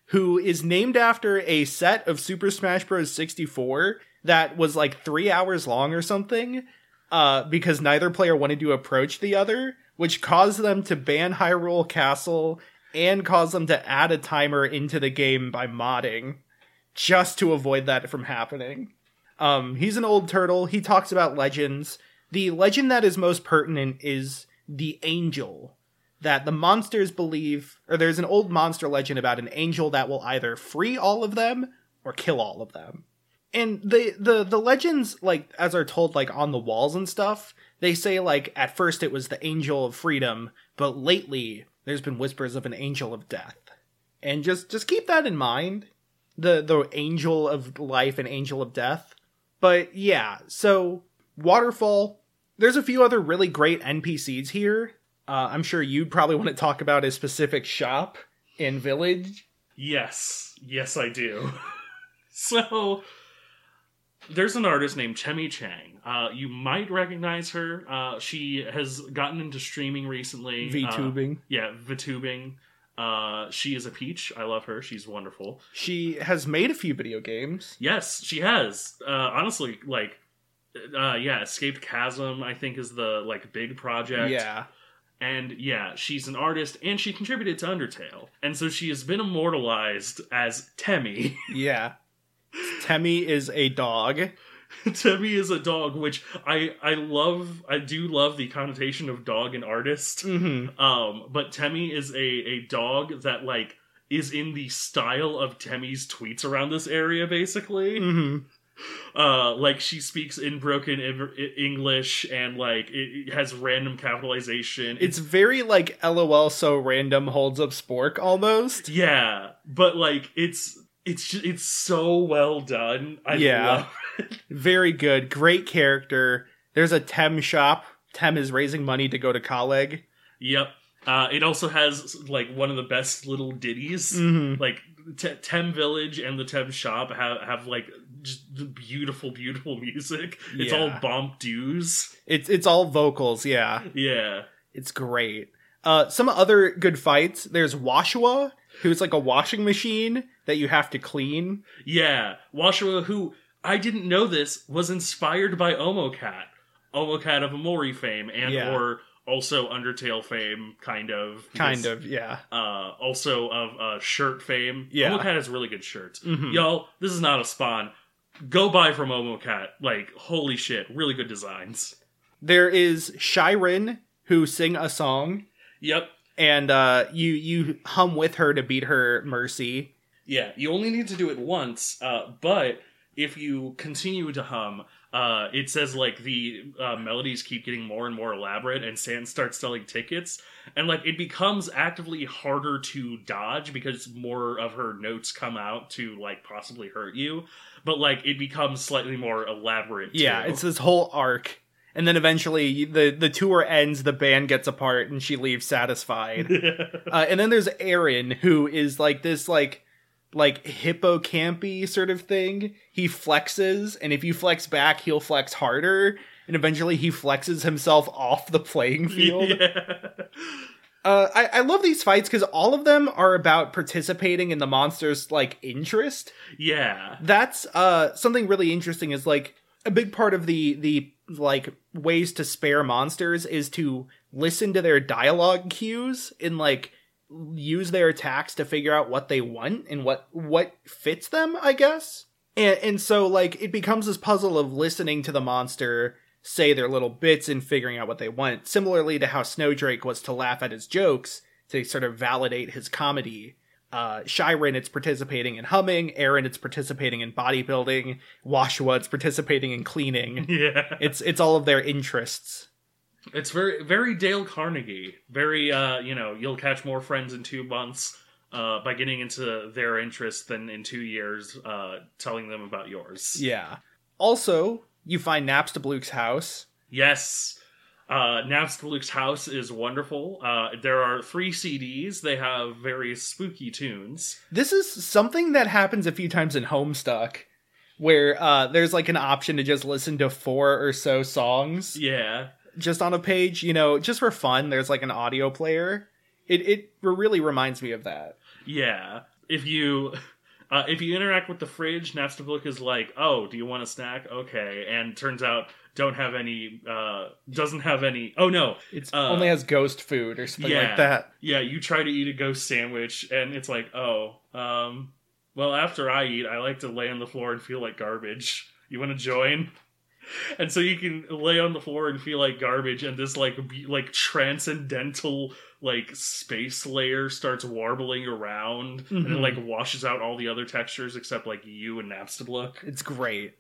who is named after a set of Super Smash Bros. sixty-four that was like three hours long or something, uh, because neither player wanted to approach the other, which caused them to ban Hyrule Castle and caused them to add a timer into the game by modding, just to avoid that from happening. Um, he's an old turtle. He talks about legends. The legend that is most pertinent is the angel, that the monsters believe, or there's an old monster legend about an angel that will either free all of them or kill all of them. And the, the, the legends, like, as are told, like, on the walls and stuff, they say, like, at first it was the angel of freedom, but lately there's been whispers of an angel of death. And just, just keep that in mind. The, the angel of life and angel of death. But yeah, so Waterfall, there's a few other really great N P Cs here. Uh, I'm sure you'd probably want to talk about a specific shop in Village. Yes. Yes, I do. So, there's an artist named Chemi Chang. Uh, you might recognize her. Uh, she has gotten into streaming recently. VTubing. Uh, yeah, VTubing. Uh, she is a peach. I love her. She's wonderful. She has made a few video games. Yes, she has. Uh, honestly, like, uh, yeah, Escaped Chasm, I think, is the, like, big project. Yeah. And, yeah, she's an artist, and she contributed to Undertale. And so she has been immortalized as Temmie. Yeah. Temmie is a dog. Temmie is a dog, which I I love. I do love the connotation of dog and artist. Mm-hmm. Um, but Temmie is a, a dog that, like, is in the style of Temmie's tweets around this area, basically. Mm-hmm. Uh, like, she speaks in broken English, and, like, it, it has random capitalization. It's very, like, LOL so random holds up Spork, almost. Yeah, but, like, it's... It's just, it's so well done. I yeah. love it. Very good. Great character. There's a Tem shop. Tem is raising money to go to Colleg. Yep. Uh, it also has, like, one of the best little ditties. Mm-hmm. Like, T- Tem Village and the Tem shop have, have like, just beautiful, beautiful music. It's yeah. all bomp doos. It's, it's all vocals, yeah. Yeah. It's great. Uh, some other good fights. There's Woshua, who's like a washing machine that you have to clean. Yeah. Woshua, who, I didn't know this, was inspired by Omocat. Omocat of Amori fame, and Yeah. or also Undertale fame, kind of. Kind because, of, yeah. Uh, also of uh, shirt fame. Yeah. Omocat has really good shirts. Mhm. Y'all, this is not a spawn. Go buy from Omocat. Like, holy shit, really good designs. There is Shiren, who sing a song, Yep. and uh, you, you hum with her to beat her Mercy. Yeah, you only need to do it once, uh, but if you continue to hum, uh, it says, like, the uh, melodies keep getting more and more elaborate, and Sans starts selling tickets, and, like, it becomes actively harder to dodge because more of her notes come out to, like, possibly hurt you, but, like, it becomes slightly more elaborate, too. Yeah, it's this whole arc. And then eventually the, the tour ends, the band gets apart, and she leaves satisfied. uh, and then there's Aaron, who is, like, this, like... like hippocampy sort of thing. He flexes, and if you flex back, he'll flex harder, and eventually he flexes himself off the playing field. Yeah. Uh, I, I love these fights because all of them are about participating in the monster's, like, interest. Yeah. That's uh something really interesting is, like, a big part of the, the like, ways to spare monsters is to listen to their dialogue cues and, like, use their attacks to figure out what they want and what what fits them, I guess. And and so, like, it becomes this puzzle of listening to the monster say their little bits and figuring out what they want. Similarly to how Snowdrake was to laugh at his jokes to sort of validate his comedy. Uh, Shiren, it's participating in humming. Aaron, it's participating in bodybuilding. Woshua, it's participating in cleaning. Yeah. It's it's all of their interests. It's very, very Dale Carnegie. Very, uh, you know, you'll catch more friends in two months uh, by getting into their interests than in two years uh, telling them about yours. Yeah. Also, you find Napstablook's house. Yes. Uh, Napstablook's house is wonderful. Uh, there are three C Ds. They have various spooky tunes. This is something that happens a few times in Homestuck, where uh, there's, like, an option to just listen to four or so songs. Yeah. Just on a page, you know, just for fun. There's, like, an audio player. It it really reminds me of that. Yeah. if you uh, if you interact with the fridge, Napstablook is like, oh, do you want a snack? Okay, and turns out don't have any, uh, doesn't have any. Oh no, It uh, only has ghost food or something yeah, like that. Yeah, you try to eat a ghost sandwich, and it's like, oh, um, well, after I eat, I like to lay on the floor and feel like garbage. You want to join? And so you can lay on the floor and feel like garbage, and this like be, like transcendental like space layer starts warbling around, mm-hmm. and it like washes out all the other textures except like you and Napstablook. It's great.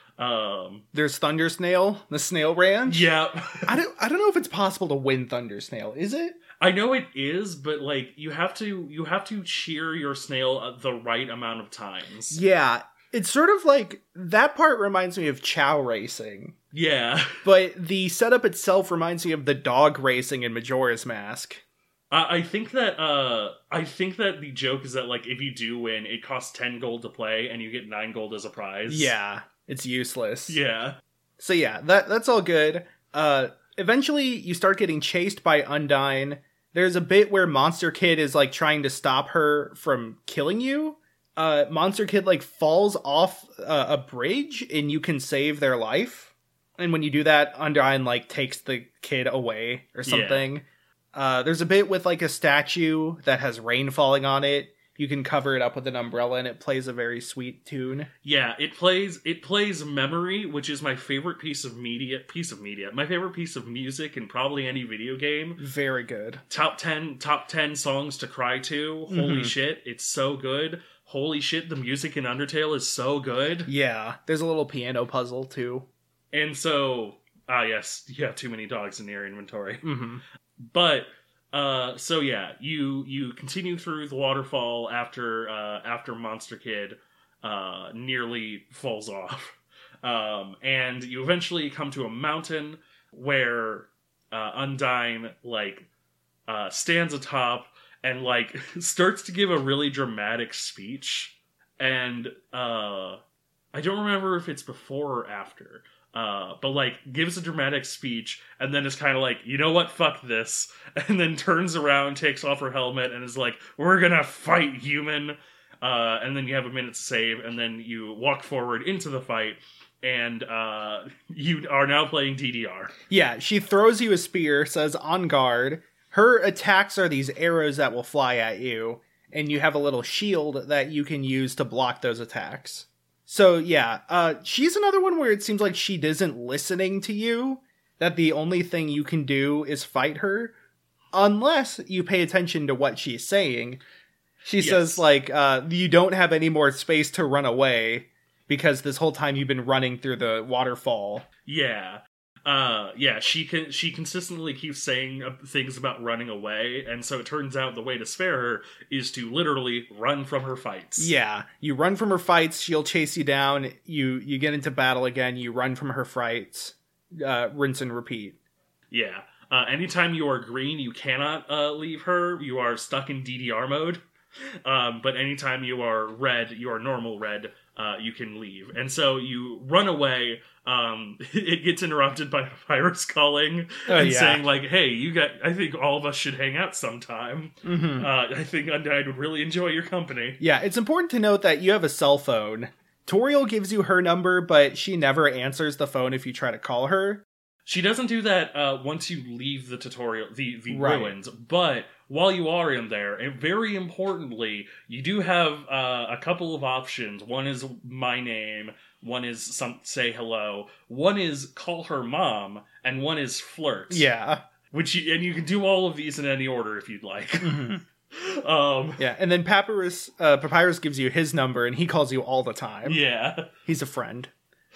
Um, There's Thunder Snail, the Snail Ranch. Yeah, I don't. I don't know if it's possible to win Thunder Snail. Is it? I know it is, but like you have to you have to cheer your snail the right amount of times. Yeah. It's sort of like, that part reminds me of Chow Racing. Yeah. But the setup itself reminds me of the dog racing in Majora's Mask. I, I think that, uh, I think that the joke is that, like, if you do win, it costs ten gold to play, and you get nine gold as a prize. Yeah. It's useless. Yeah. So yeah, that that's all good. Uh, eventually, you start getting chased by Undyne. There's a bit where Monster Kid is, like, trying to stop her from killing you. Uh, Monster Kid, like, falls off uh, a bridge, and you can save their life. And when you do that, Undyne, like, takes the kid away or something. Yeah. Uh, there's a bit with, like, a statue that has rain falling on it. You can cover it up with an umbrella, and it plays a very sweet tune. Yeah, it plays it plays Memory, which is my favorite piece of media. Piece of media, my favorite piece of music in probably any video game. Very good. Top ten, top ten songs to cry to. Holy mm-hmm. shit, it's so good. Holy shit, the music in Undertale is so good. Yeah, there's a little piano puzzle, too. And so, ah yes, you have too many dogs in your inventory. Mm-hmm. But, uh, so yeah, you you continue through the waterfall after uh, after Monster Kid uh, nearly falls off. Um, and you eventually come to a mountain where uh, Undyne, like, uh, stands atop and, like, starts to give a really dramatic speech. And, uh, I don't remember if it's before or after. Uh, but, like, gives a dramatic speech, and then is kind of like, you know what, fuck this. And then turns around, takes off her helmet, and is like, we're gonna fight, human. Uh, and then you have a minute to save, and then you walk forward into the fight, and, uh, you are now playing D D R. Yeah, she throws you a spear, says, on guard. Her attacks are these arrows that will fly at you, and you have a little shield that you can use to block those attacks. So, yeah, uh, she's another one where it seems like she isn't listening to you, that the only thing you can do is fight her, unless you pay attention to what she's saying. She yes. says, like, uh, you don't have any more space to run away, because this whole time you've been running through the waterfall. Yeah. Uh, yeah, she can. She consistently keeps saying things about running away, and so it turns out the way to spare her is to literally run from her fights. Yeah, you run from her fights, she'll chase you down, you you get into battle again, you run from her fights, uh, rinse and repeat. Yeah, uh, anytime you are green, you cannot uh, leave her, you are stuck in D D R mode, um, but anytime you are red, you are normal red, uh, you can leave. And so you run away. Um, it gets interrupted by Papyrus calling oh, and yeah. saying, like, hey, you got, I think all of us should hang out sometime. Mm-hmm. Uh, I think Undyne would really enjoy your company. Yeah, it's important to note that you have a cell phone. Toriel gives you her number, but she never answers the phone if you try to call her. She doesn't do that uh, once you leave the tutorial, the, the right. ruins, but while you are in there, and very importantly, you do have uh, a couple of options. One is my name, one is some say hello, one is call her mom, and one is flirt. Yeah. Which you, and you can do all of these in any order if you'd like. Mm-hmm. um, yeah, and then Papyrus, uh, Papyrus gives you his number, and he calls you all the time. Yeah. He's a friend.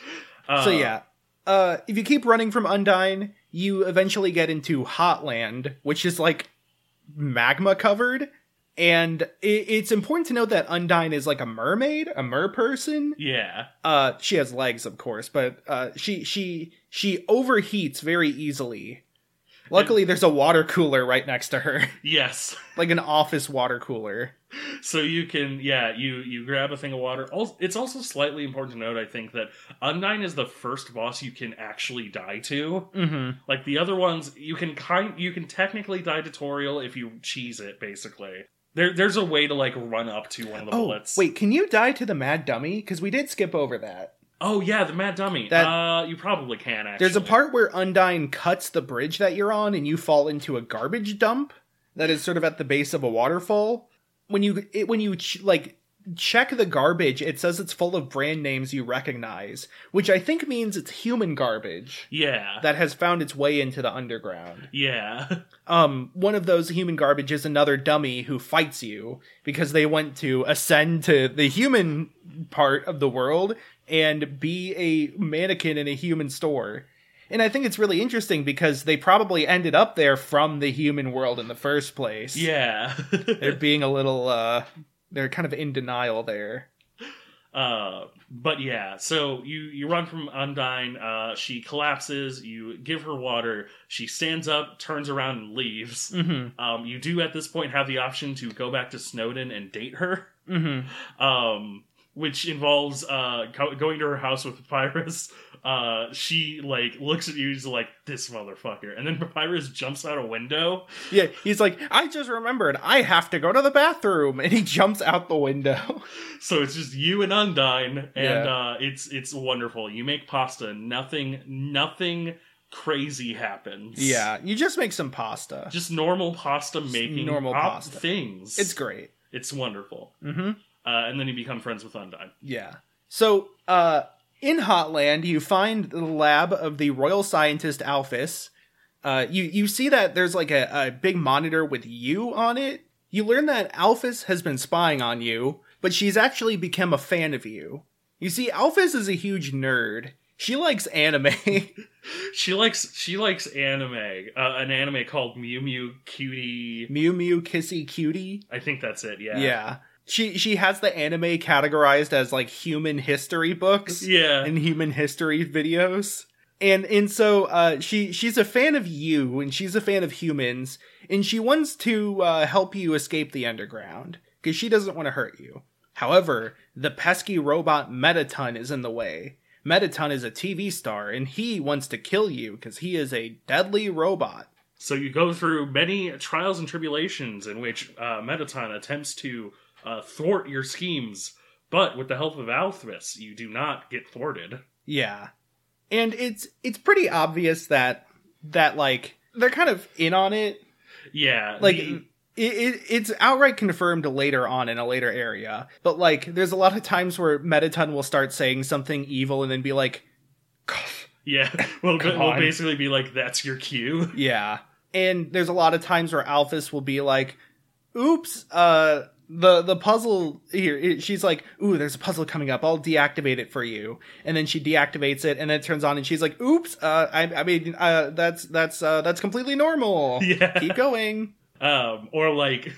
Uh, so yeah. Uh, if you keep running from Undyne, you eventually get into Hotland, which is, like, magma covered. And it, it's important to note that Undyne is like a mermaid, a mer person. Yeah. Uh, she has legs, of course, but uh, she she she overheats very easily. Luckily, and, there's a water cooler right next to her. Yes. Like an office water cooler. So you can, yeah, you, you grab a thing of water. It's also slightly important to note, I think, that Undyne is the first boss you can actually die to. Mm-hmm. Like, the other ones, you can kind, you can technically die to Toriel if you cheese it, basically. There, there's a way to, like, run up to one of the Oh, bullets. wait, can you die to the Mad Dummy? Because we did skip over that. Oh, yeah, the Mad Dummy. That- uh, you probably can, actually. There's a part where Undyne cuts the bridge that you're on and you fall into a garbage dump that is sort of at the base of a waterfall. When you, it, when you, ch- like, check the garbage, it says it's full of brand names you recognize, which I think means it's human garbage Yeah. that has found its way into the underground. Yeah. Um, one of those human garbage is another dummy who fights you because they want to ascend to the human part of the world and be a mannequin in a human store. And I think it's really interesting because they probably ended up there from the human world in the first place. Yeah. They're being a little, uh, they're kind of in denial there. Uh, but yeah, so you, you run from Undyne, uh, she collapses, you give her water, she stands up, turns around, and leaves. Mm-hmm. Um, you do at this point have the option to go back to Snowdin and date her, Mm-hmm. um, which involves uh, go- going to her house with Papyrus. Uh, she, like, looks at you, she's like, this motherfucker. And then Papyrus jumps out a window. Yeah, he's like, I just remembered, I have to go to the bathroom. And he jumps out the window. So it's just you and Undyne, and Yeah. uh, it's it's wonderful. You make pasta, nothing nothing crazy happens. Yeah, you just make some pasta. Just normal pasta making normal op- pasta. things. It's great. It's wonderful. Mm-hmm. Uh, and then you become friends with Undyne. Yeah. So, uh, in Hotland, you find the lab of the royal scientist Alphys. Uh, you, you see that there's like a, a big monitor with you on it. You learn that Alphys has been spying on you, but she's actually become a fan of you. You see, Alphys is a huge nerd. She likes anime. She likes she likes anime. Uh, an anime called Mew Mew Cutie. Mew Mew Kissy Cutie. I think that's it. Yeah. Yeah. She she has the anime categorized as like human history books. Yeah. And human history videos. And and so uh, she she's a fan of you, and she's a fan of humans, and she wants to uh, help you escape the underground because she doesn't want to hurt you. However, the pesky robot Metaton is in the way. Metaton is a T V star, and he wants to kill you because he is a deadly robot. So you go through many trials and tribulations in which uh, Metaton attempts to uh, thwart your schemes, but with the help of Alphys, you do not get thwarted. Yeah. And it's it's pretty obvious that that like they're kind of in on it. Yeah, Like the- it, it it's outright confirmed later on in a later area. But like there's a lot of times where Metaton will start saying something evil and then be like, yeah, well, Come will on. basically be like, that's your cue. yeah. And there's a lot of times where Alphys will be like, oops, uh the the puzzle here, it- she's like, ooh, there's a puzzle coming up, I'll deactivate it for you. And then she deactivates it and then it turns on and she's like, oops, uh I, I mean uh that's that's uh that's completely normal. Yeah. Keep going. Um, or like,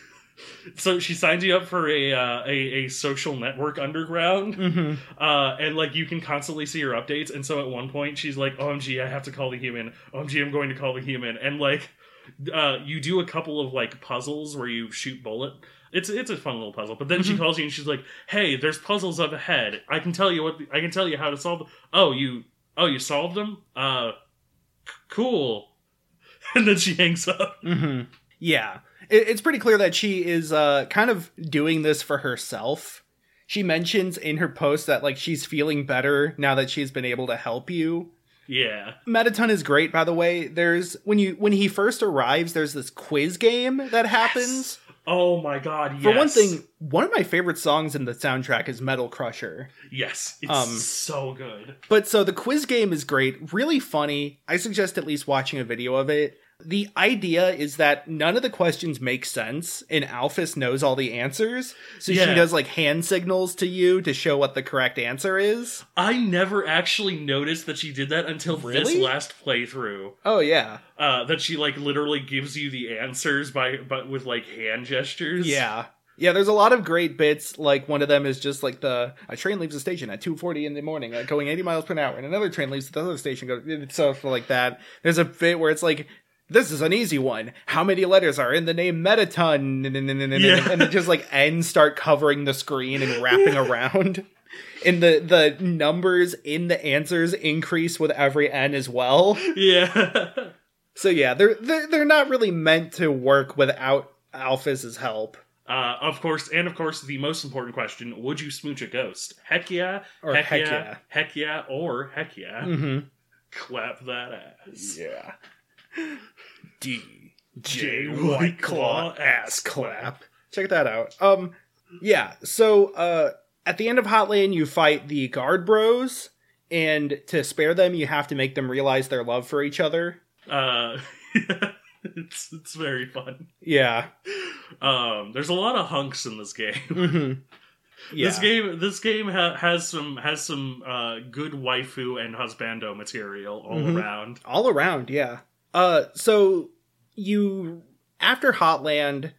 so she signs you up for a uh, a, a social network underground, Mm-hmm. uh, and like you can constantly see her updates. And so at one point she's like, "O M G, I have to call the human. O M G, I'm going to call the human." And like, uh, you do a couple of like puzzles where you shoot bullet. It's it's a fun little puzzle. But then she calls you and she's like, "Hey, there's puzzles up ahead. I can tell you what the, I can tell you how to solve them." Oh, you oh you solved them? Uh, c- cool. And then she hangs up. Mm-hmm. Yeah. It, it's pretty clear that she is uh, kind of doing this for herself. She mentions in her post that like she's feeling better now that she's been able to help you. Yeah. Metaton is great, by the way. There's when you when he first arrives, there's this quiz game that happens. Oh my god, yes. For one thing, one of my favorite songs in the soundtrack is Metal Crusher. Yes, it's Um, so good. But so the quiz game is great, really funny. I suggest at least watching a video of it. The idea is that none of the questions make sense, and Alphys knows all the answers. So Yeah. she does like hand signals to you to show what the correct answer is. I never actually noticed that she did that until this Really? last playthrough. Oh yeah. Uh, that she like literally gives you the answers by but with like hand gestures. Yeah. Yeah, there's a lot of great bits. Like, one of them is just like the, a train leaves the station at two forty in the morning, uh, going eighty miles per hour, and another train leaves the other station, go, stuff like that. There's a bit where it's like, this is an easy one. How many letters are in the name Metaton? Yeah. And then just like N start covering the screen and wrapping around. And the, the numbers in the answers increase with every N as well. Yeah. So yeah, they're, they're, they're not really meant to work without Alphys's help. Uh, of course, and of course, the most important question, would you smooch a ghost? Heck yeah, Or heck, heck yeah, yeah. heck yeah, or heck yeah. Mm-hmm. Clap that ass. Yeah. D J White Claw ass clap. Check that out. Um, yeah. So, uh, at the end of Hotland, you fight the guard bros, and to spare them, you have to make them realize their love for each other. Uh, it's it's very fun. Yeah. Um, there's a lot of hunks in this game. Mm-hmm. Yeah. This game, this game ha- has some has some uh, good waifu and husbando material all Mhm. around. All around, yeah. Uh, so you after Hotland,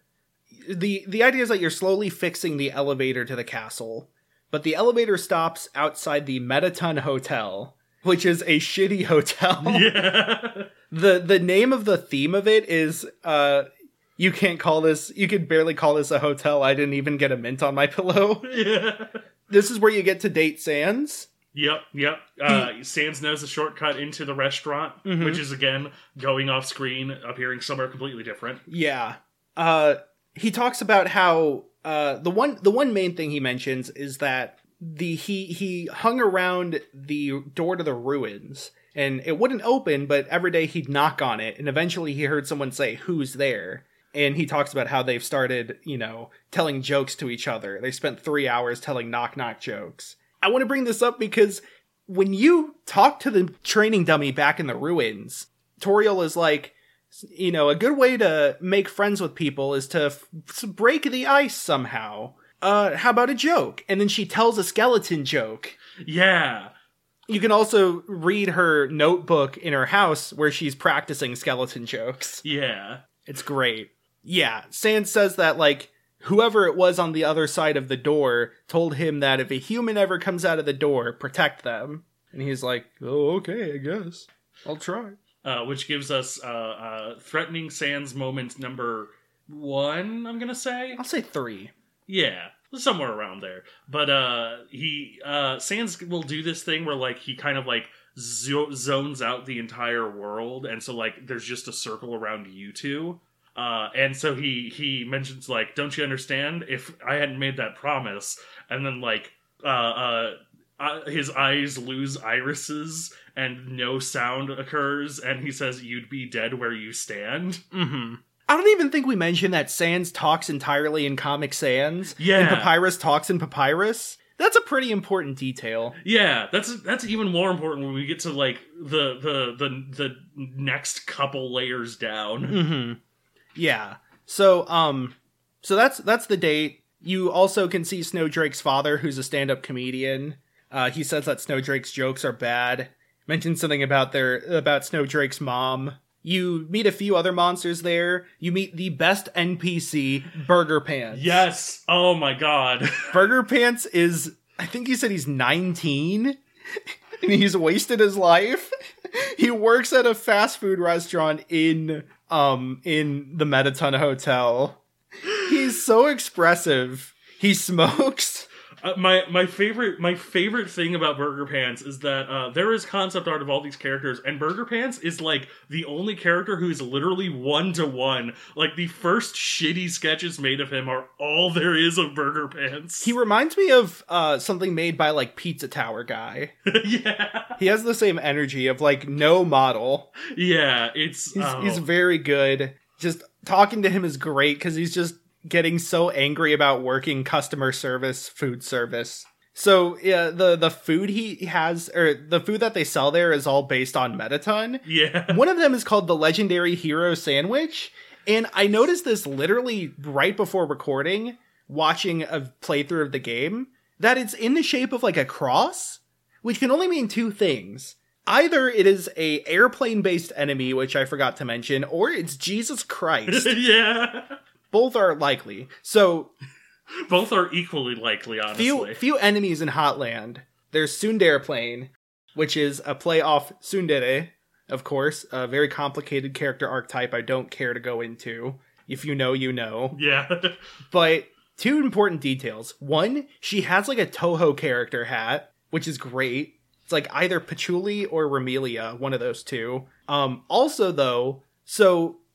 the the idea is that you're slowly fixing the elevator to the castle, but the elevator stops outside the Metaton Hotel, which is a shitty hotel. Yeah. the The name of the theme of it is uh. You can't call this, you could barely call this a hotel. I didn't even get a mint on my pillow. Yeah. This is where you get to date Sans. Yep, yep. Uh, Sans knows a shortcut into the restaurant, Mhm. which is, again, going off screen, appearing somewhere completely different. Yeah. Uh, he talks about how, uh, the one, the one main thing he mentions is that the, he, he hung around the door to the ruins and it wouldn't open, but every day he'd knock on it and eventually he heard someone say, "Who's there?" And he talks about how they've started, you know, telling jokes to each other. They spent three hours telling knock-knock jokes. I want to bring this up because when you talk to the training dummy back in the ruins, Toriel is like, you know, a good way to make friends with people is to f- break the ice somehow. Uh, how about a joke? And then she tells a skeleton joke. Yeah. You can also read her notebook in her house where she's practicing skeleton jokes. Yeah. It's great. Yeah, Sans says that, like, whoever it was on the other side of the door told him that if a human ever comes out of the door, protect them. And he's like, oh, okay, I guess. I'll try. Uh, which gives us uh, uh, threatening Sans moment number one, I'm gonna say? I'll say three. Yeah, somewhere around there. But uh, he, uh, Sans will do this thing where, like, he kind of, like, zo- zones out the entire world, and so, like, there's just a circle around you two. Uh, and so he, he mentions, like, don't you understand? If I hadn't made that promise, and then, like, uh, uh, uh, his eyes lose irises, and no sound occurs, and he says, you'd be dead where you stand. Mm-hmm. I don't even think we mentioned that Sans talks entirely in Comic Sans. Yeah. And Papyrus talks in Papyrus. That's a pretty important detail. Yeah, that's that's even more important when we get to, like, the the the, the next couple layers down. Mm-hmm. Yeah. So, um, so that's, that's the date. You also can see Snowdrake's father, who's a stand-up comedian. Uh, he says that Snowdrake's jokes are bad. Mentions something about their, about Snowdrake's mom. You meet a few other monsters there. You meet the best N P C, Burger Pants. Yes! Oh my god. Burger Pants is, I think he said he's nineteen. And he's wasted his life. He works at a fast food restaurant in um in the Metaton Hotel. He's so expressive. He smokes. Uh, my my favorite my favorite thing about Burger Pants is that uh, there is concept art of all these characters, and Burger Pants is like the only character who's literally one to one. Like, the first shitty sketches made of him are all there is of Burger Pants. He reminds me of uh something made by, like, Pizza Tower guy. Yeah, He has the same energy of, like, no model. yeah, it's He's, oh. he's very good. Just talking to him is great because he's just getting so angry about working customer service, food service. So yeah, the the food he has, or the food that they sell there, is all based on Metaton. Yeah. One of them is called the Legendary Hero Sandwich, and I noticed this literally right before recording, watching a playthrough of the game, that it's in the shape of, like, a cross, which can only mean two things. Either it is a airplane-based enemy, which I forgot to mention, or it's Jesus Christ. Yeah. Both are likely. So, Both are equally likely, honestly. few few enemies in Hotland. There's Sundareplane, which is a play off Tsundere, of course, a very complicated character archetype I don't care to go into. If you know, you know. Yeah. But two important details. One, she has, like, a Toho character hat, which is great. It's like either Patchouli or Remelia, one of those two. Um, also, though, so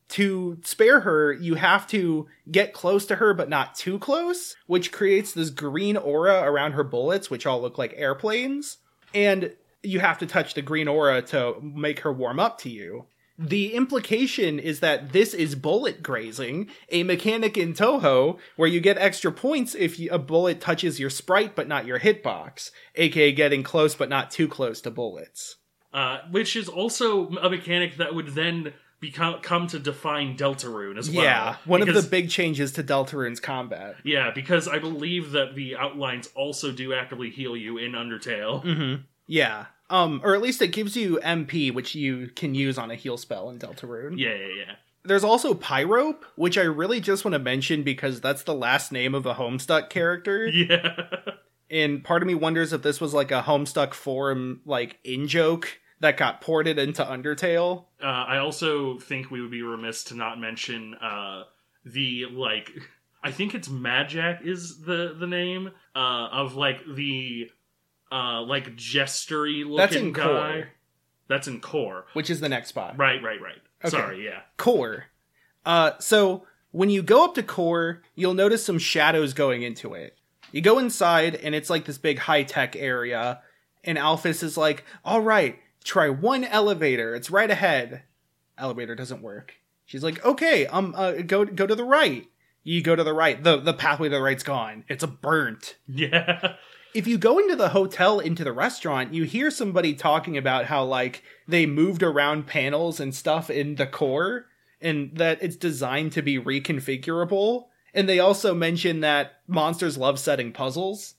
to spare her, you have to get close to her, but not too close, which creates this green aura around her bullets, which all look like airplanes. And you have to touch the green aura to make her warm up to you. The implication is that this is bullet grazing, a mechanic in Touhou where you get extra points if you, a bullet touches your sprite but not your hitbox, aka getting close but not too close to bullets. Uh, which is also a mechanic that would then become come to define Deltarune as well. Yeah, one because, of the big changes to Deltarune's combat. Yeah, because I believe that the outlines also do actively heal you in Undertale. Mm-hmm. Yeah. Um, or at least it gives you M P, which you can use on a heal spell in Deltarune. Yeah, yeah, yeah. There's also Pyrope, which I really just want to mention because that's the last name of a Homestuck character. Yeah. And part of me wonders if this was like a Homestuck forum, like, in-joke that got ported into Undertale. Uh, I also think we would be remiss to not mention uh, the, like, I think it's Majak is the, the name, uh, of, like, the... Uh, like jestery looking That's in guy. Core. That's in Core. Which is the next spot. Right, right, right. Okay. Sorry, yeah. Core. Uh, so, when you go up to Core, you'll notice some shadows going into it. You go inside, and it's like this big high-tech area, and Alphys is like, alright, try one elevator, it's right ahead. Elevator doesn't work. She's like, okay, um, uh, go go to the right. You go to the right. The, the pathway to the right's gone. It's a burnt. Yeah. If you go into the hotel, into the restaurant, you hear somebody talking about how, like, they moved around panels and stuff in the core, and that it's designed to be reconfigurable. And they also mention that monsters love setting puzzles.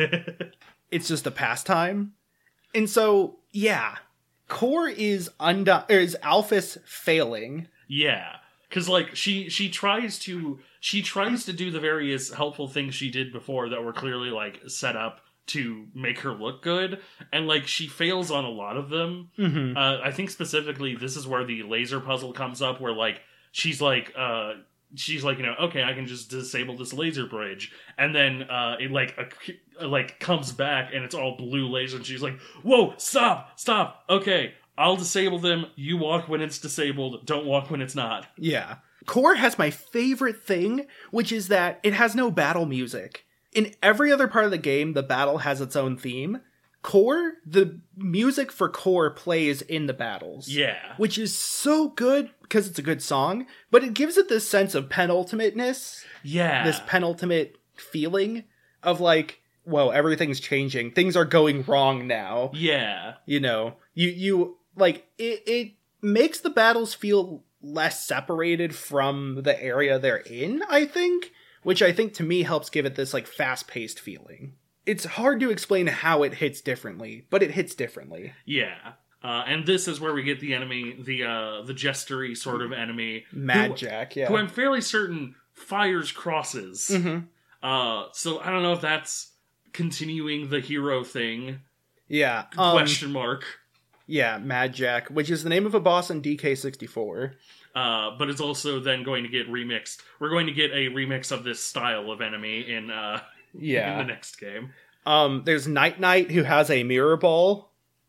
It's just a pastime. And so, yeah, Core is undone, or is Alphys failing. Yeah. Because, like, she, she tries to... She tries to do the various helpful things she did before that were clearly, like, set up to make her look good, and, like, she fails on a lot of them. Mm-hmm. Uh, I think specifically this is where the laser puzzle comes up, where, like, she's like, uh, she's like, you know, okay, I can just disable this laser bridge, and then, uh, it, like, a, like, comes back, and it's all blue laser, and she's like, whoa, stop, stop, okay, I'll disable them, you walk when it's disabled, don't walk when it's not. Yeah. Core has my favorite thing, which is that it has no battle music. In every other part of the game, the battle has its own theme. Core, the music for Core plays in the battles. Yeah. Which is so good, because it's a good song, but it gives it this sense of penultimateness. Yeah. This penultimate feeling of, like, whoa, everything's changing. Things are going wrong now. Yeah. You know, you, you like, it, it makes the battles feel less separated from the area they're in, I think, which I think to me helps give it this, like, fast-paced feeling. It's hard to explain how it hits differently, but it hits differently. Yeah. Uh, and this is where we get the enemy, the uh, the jestery sort of enemy. Majak, who, yeah. Who I'm fairly certain fires crosses. Mm-hmm. Uh, so I don't know if that's continuing the hero thing. Yeah. Um, Question mark. Yeah, Majak, which is the name of a boss in D K sixty-four. Uh, but it's also then going to get remixed. We're going to get a remix of this style of enemy in uh, yeah. in the next game. Um, there's Night Knight, who has a mirror ball.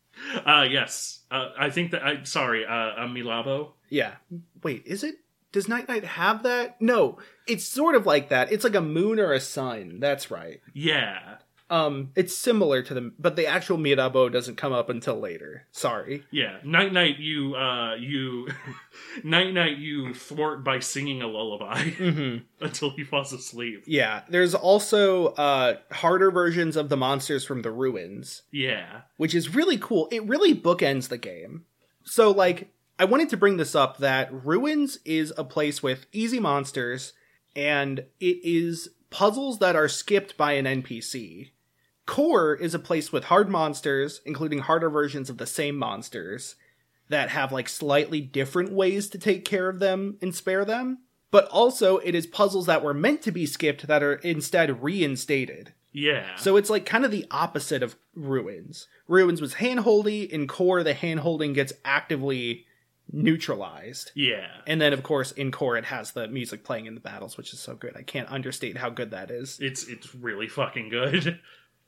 Uh, yes. Uh, I think that... I Sorry, uh, a Milabo? Yeah. Wait, is it? Does Night Knight have that? No, it's sort of like that. It's like a moon or a sun. That's right. Yeah. Um, it's similar to them, but the actual Mirabo doesn't come up until later. Sorry. Yeah, Night Night, you, uh, you, Night Night, you thwart by singing a lullaby Mm-hmm. until he falls asleep. Yeah, there's also, uh, harder versions of the monsters from the ruins. Yeah. Which is really cool. It really bookends the game. So, like, I wanted to bring this up that Ruins is a place with easy monsters, and it is puzzles that are skipped by an N P C. Core is a place with hard monsters, including harder versions of the same monsters, that have, like, slightly different ways to take care of them and spare them. But also, it is puzzles that were meant to be skipped that are instead reinstated. Yeah. So it's, like, kind of the opposite of Ruins. Ruins was handholdy, in Core, the handholding gets actively neutralized. Yeah. And then, of course, in Core, it has the music playing in the battles, which is so good. I can't understate how good that is. It's it's really fucking good.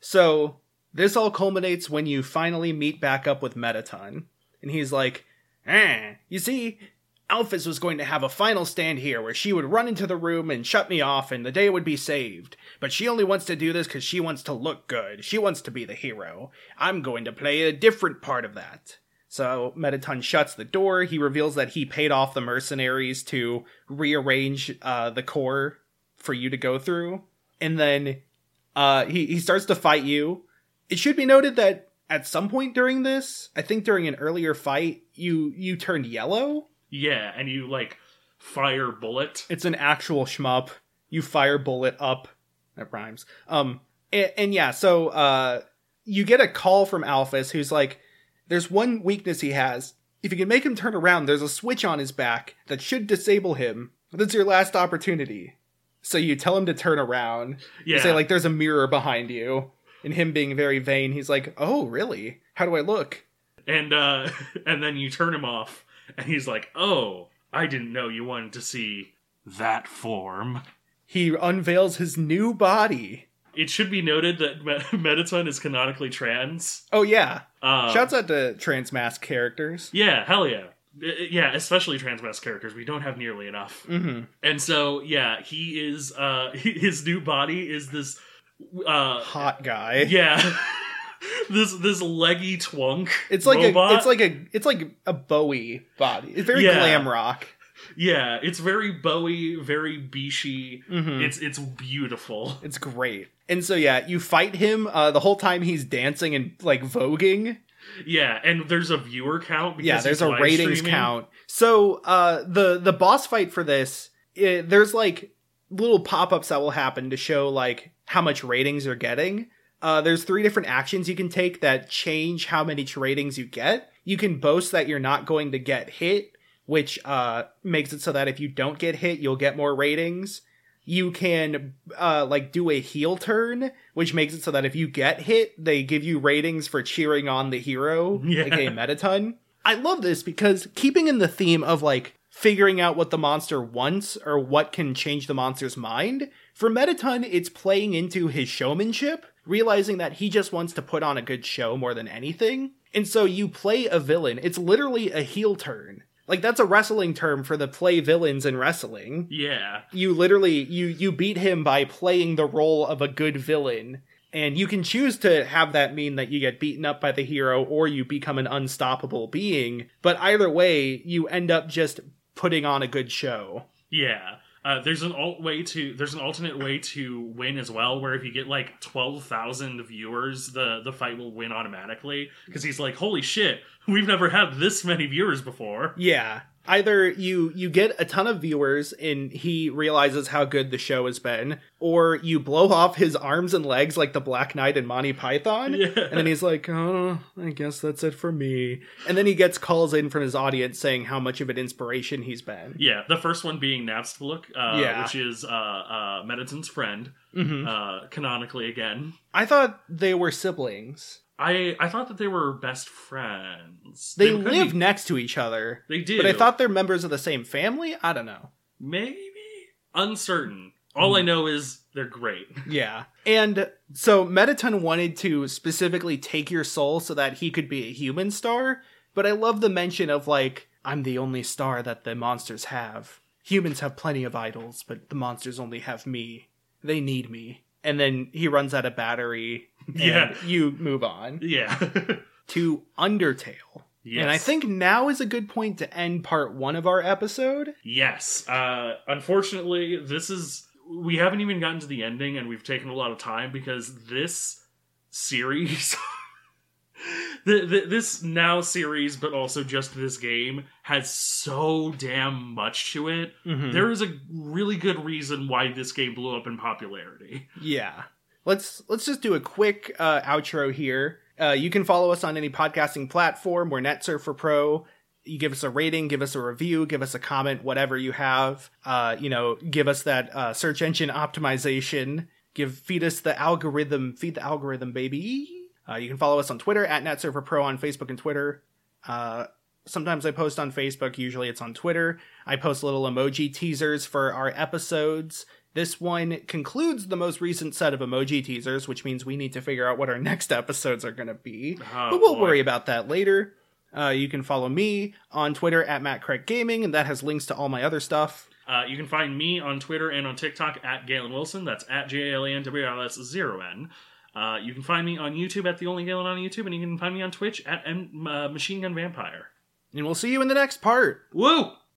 So, this all culminates when you finally meet back up with Mettaton. And he's like, eh, you see, Alphys was going to have a final stand here where she would run into the room and shut me off and the day would be saved. But she only wants to do this because she wants to look good. She wants to be the hero. I'm going to play a different part of that. So Mettaton shuts the door. He reveals that he paid off the mercenaries to rearrange uh, the core for you to go through. And then uh, he, he starts to fight you. It should be noted that at some point during this, I think during an earlier fight, you you turned yellow. Yeah, and you, like, fire bullet. It's an actual shmup. You fire bullet up. That rhymes. Um, and, and yeah, so uh, you get a call from Alphys who's like, there's one weakness he has. If you can make him turn around, there's a switch on his back that should disable him. That's your last opportunity. So you tell him to turn around. Yeah. You say, like, there's a mirror behind you. And him being very vain, he's like, oh, really? How do I look? And, uh, and then you turn him off. And he's like, oh, I didn't know you wanted to see that form. He unveils his new body. It should be noted that Mettaton is canonically trans. Oh, yeah. Uh, Shouts out to trans-masked characters. Yeah, hell yeah. Yeah, especially trans-masked characters. We don't have nearly enough. Mm-hmm. And so, yeah, he is, uh, his new body is this, uh... hot guy. Yeah. This this leggy twunk. It's like robot. a it's like a it's like a Bowie body. It's very Yeah. glam rock. Yeah, it's very Bowie, very Bishi. Mhm. It's it's beautiful. It's great. And so yeah, you fight him uh, the whole time he's dancing and like voguing. Yeah, and there's a viewer count. Because Yeah, there's he's a live ratings streaming. count. So uh, the the boss fight for this, it, there's like little pop ups that will happen to show like how much ratings you're getting. Uh, there's three different actions you can take that change how many ratings you get. You can boast that you're not going to get hit, which uh, makes it so that if you don't get hit, you'll get more ratings. You can uh, like do a heel turn, which makes it so that if you get hit, they give you ratings for cheering on the hero, Yeah. aka Mettaton. I love this because keeping in the theme of like figuring out what the monster wants or what can change the monster's mind, for Mettaton, it's playing into his showmanship, realizing that he just wants to put on a good show more than anything. And so you play a villain. It's literally a heel turn. Like, that's a wrestling term for the play villains in wrestling. Yeah. You literally, you, you beat him by playing the role of a good villain. And you can choose to have that mean that you get beaten up by the hero or you become an unstoppable being. But either way, you end up just putting on a good show. Yeah. Uh, there's an alt way to there's an alternate way to win as well, where if you get like twelve thousand viewers, the the fight will win automatically, because he's like, holy shit, we've never had this many viewers before. Yeah. Either you you get a ton of viewers and he realizes how good the show has been, or you blow off his arms and legs like the Black Knight and Monty Python, Yeah. and then he's like, oh, I guess that's it for me. And then he gets calls in from his audience saying how much of an inspiration he's been. Yeah, the first one being Napstablook, uh, Yeah. which is uh, uh, Mettaton's friend, Mhm. uh, canonically again. I thought they were siblings. I, I thought that they were best friends. They could live be- next to each other. They do. But I thought they're members of the same family? I don't know. Maybe? Uncertain. All I know is they're great. Yeah. And so Mettaton wanted to specifically take your soul so that he could be a human star, but I love the mention of like, I'm the only star that the monsters have. Humans have plenty of idols, but the monsters only have me. They need me. And then he runs out of battery, and Yeah. you move on Yeah. to Undertale. Yes. And I think now is a good point to end part one of our episode. Yes. Uh, unfortunately, this is... We haven't even gotten to the ending, and we've taken a lot of time, because this series... the, the, this now series, but also just this game, has so damn much to it. Mhm. There is a really good reason why this game blew up in popularity. Yeah. Let's let's just do a quick uh, outro here. Uh, you can follow us on any podcasting platform. We're NetSurfer Pro. You give us a rating, give us a review, give us a comment, whatever you have. Uh, you know, give us that uh, search engine optimization. Give feed us the algorithm. Feed the algorithm, baby. Uh, you can follow us on Twitter at NetSurfer Pro on Facebook and Twitter. Uh, sometimes I post on Facebook. Usually it's on Twitter. I post little emoji teasers for our episodes. This one concludes the most recent set of emoji teasers, which means we need to figure out what our next episodes are going to be. Oh, but we'll boy. worry about that later. Uh, you can follow me on Twitter at Matt Craig Gaming, and that has links to all my other stuff. Uh, you can find me on Twitter and on TikTok at Galen Wilson. That's at G A L E N W L S zero N. Uh, you can find me on YouTube at The Only Galen on YouTube, and you can find me on Twitch at M- uh, Machine Gun Vampire. And we'll see you in the next part. Woo!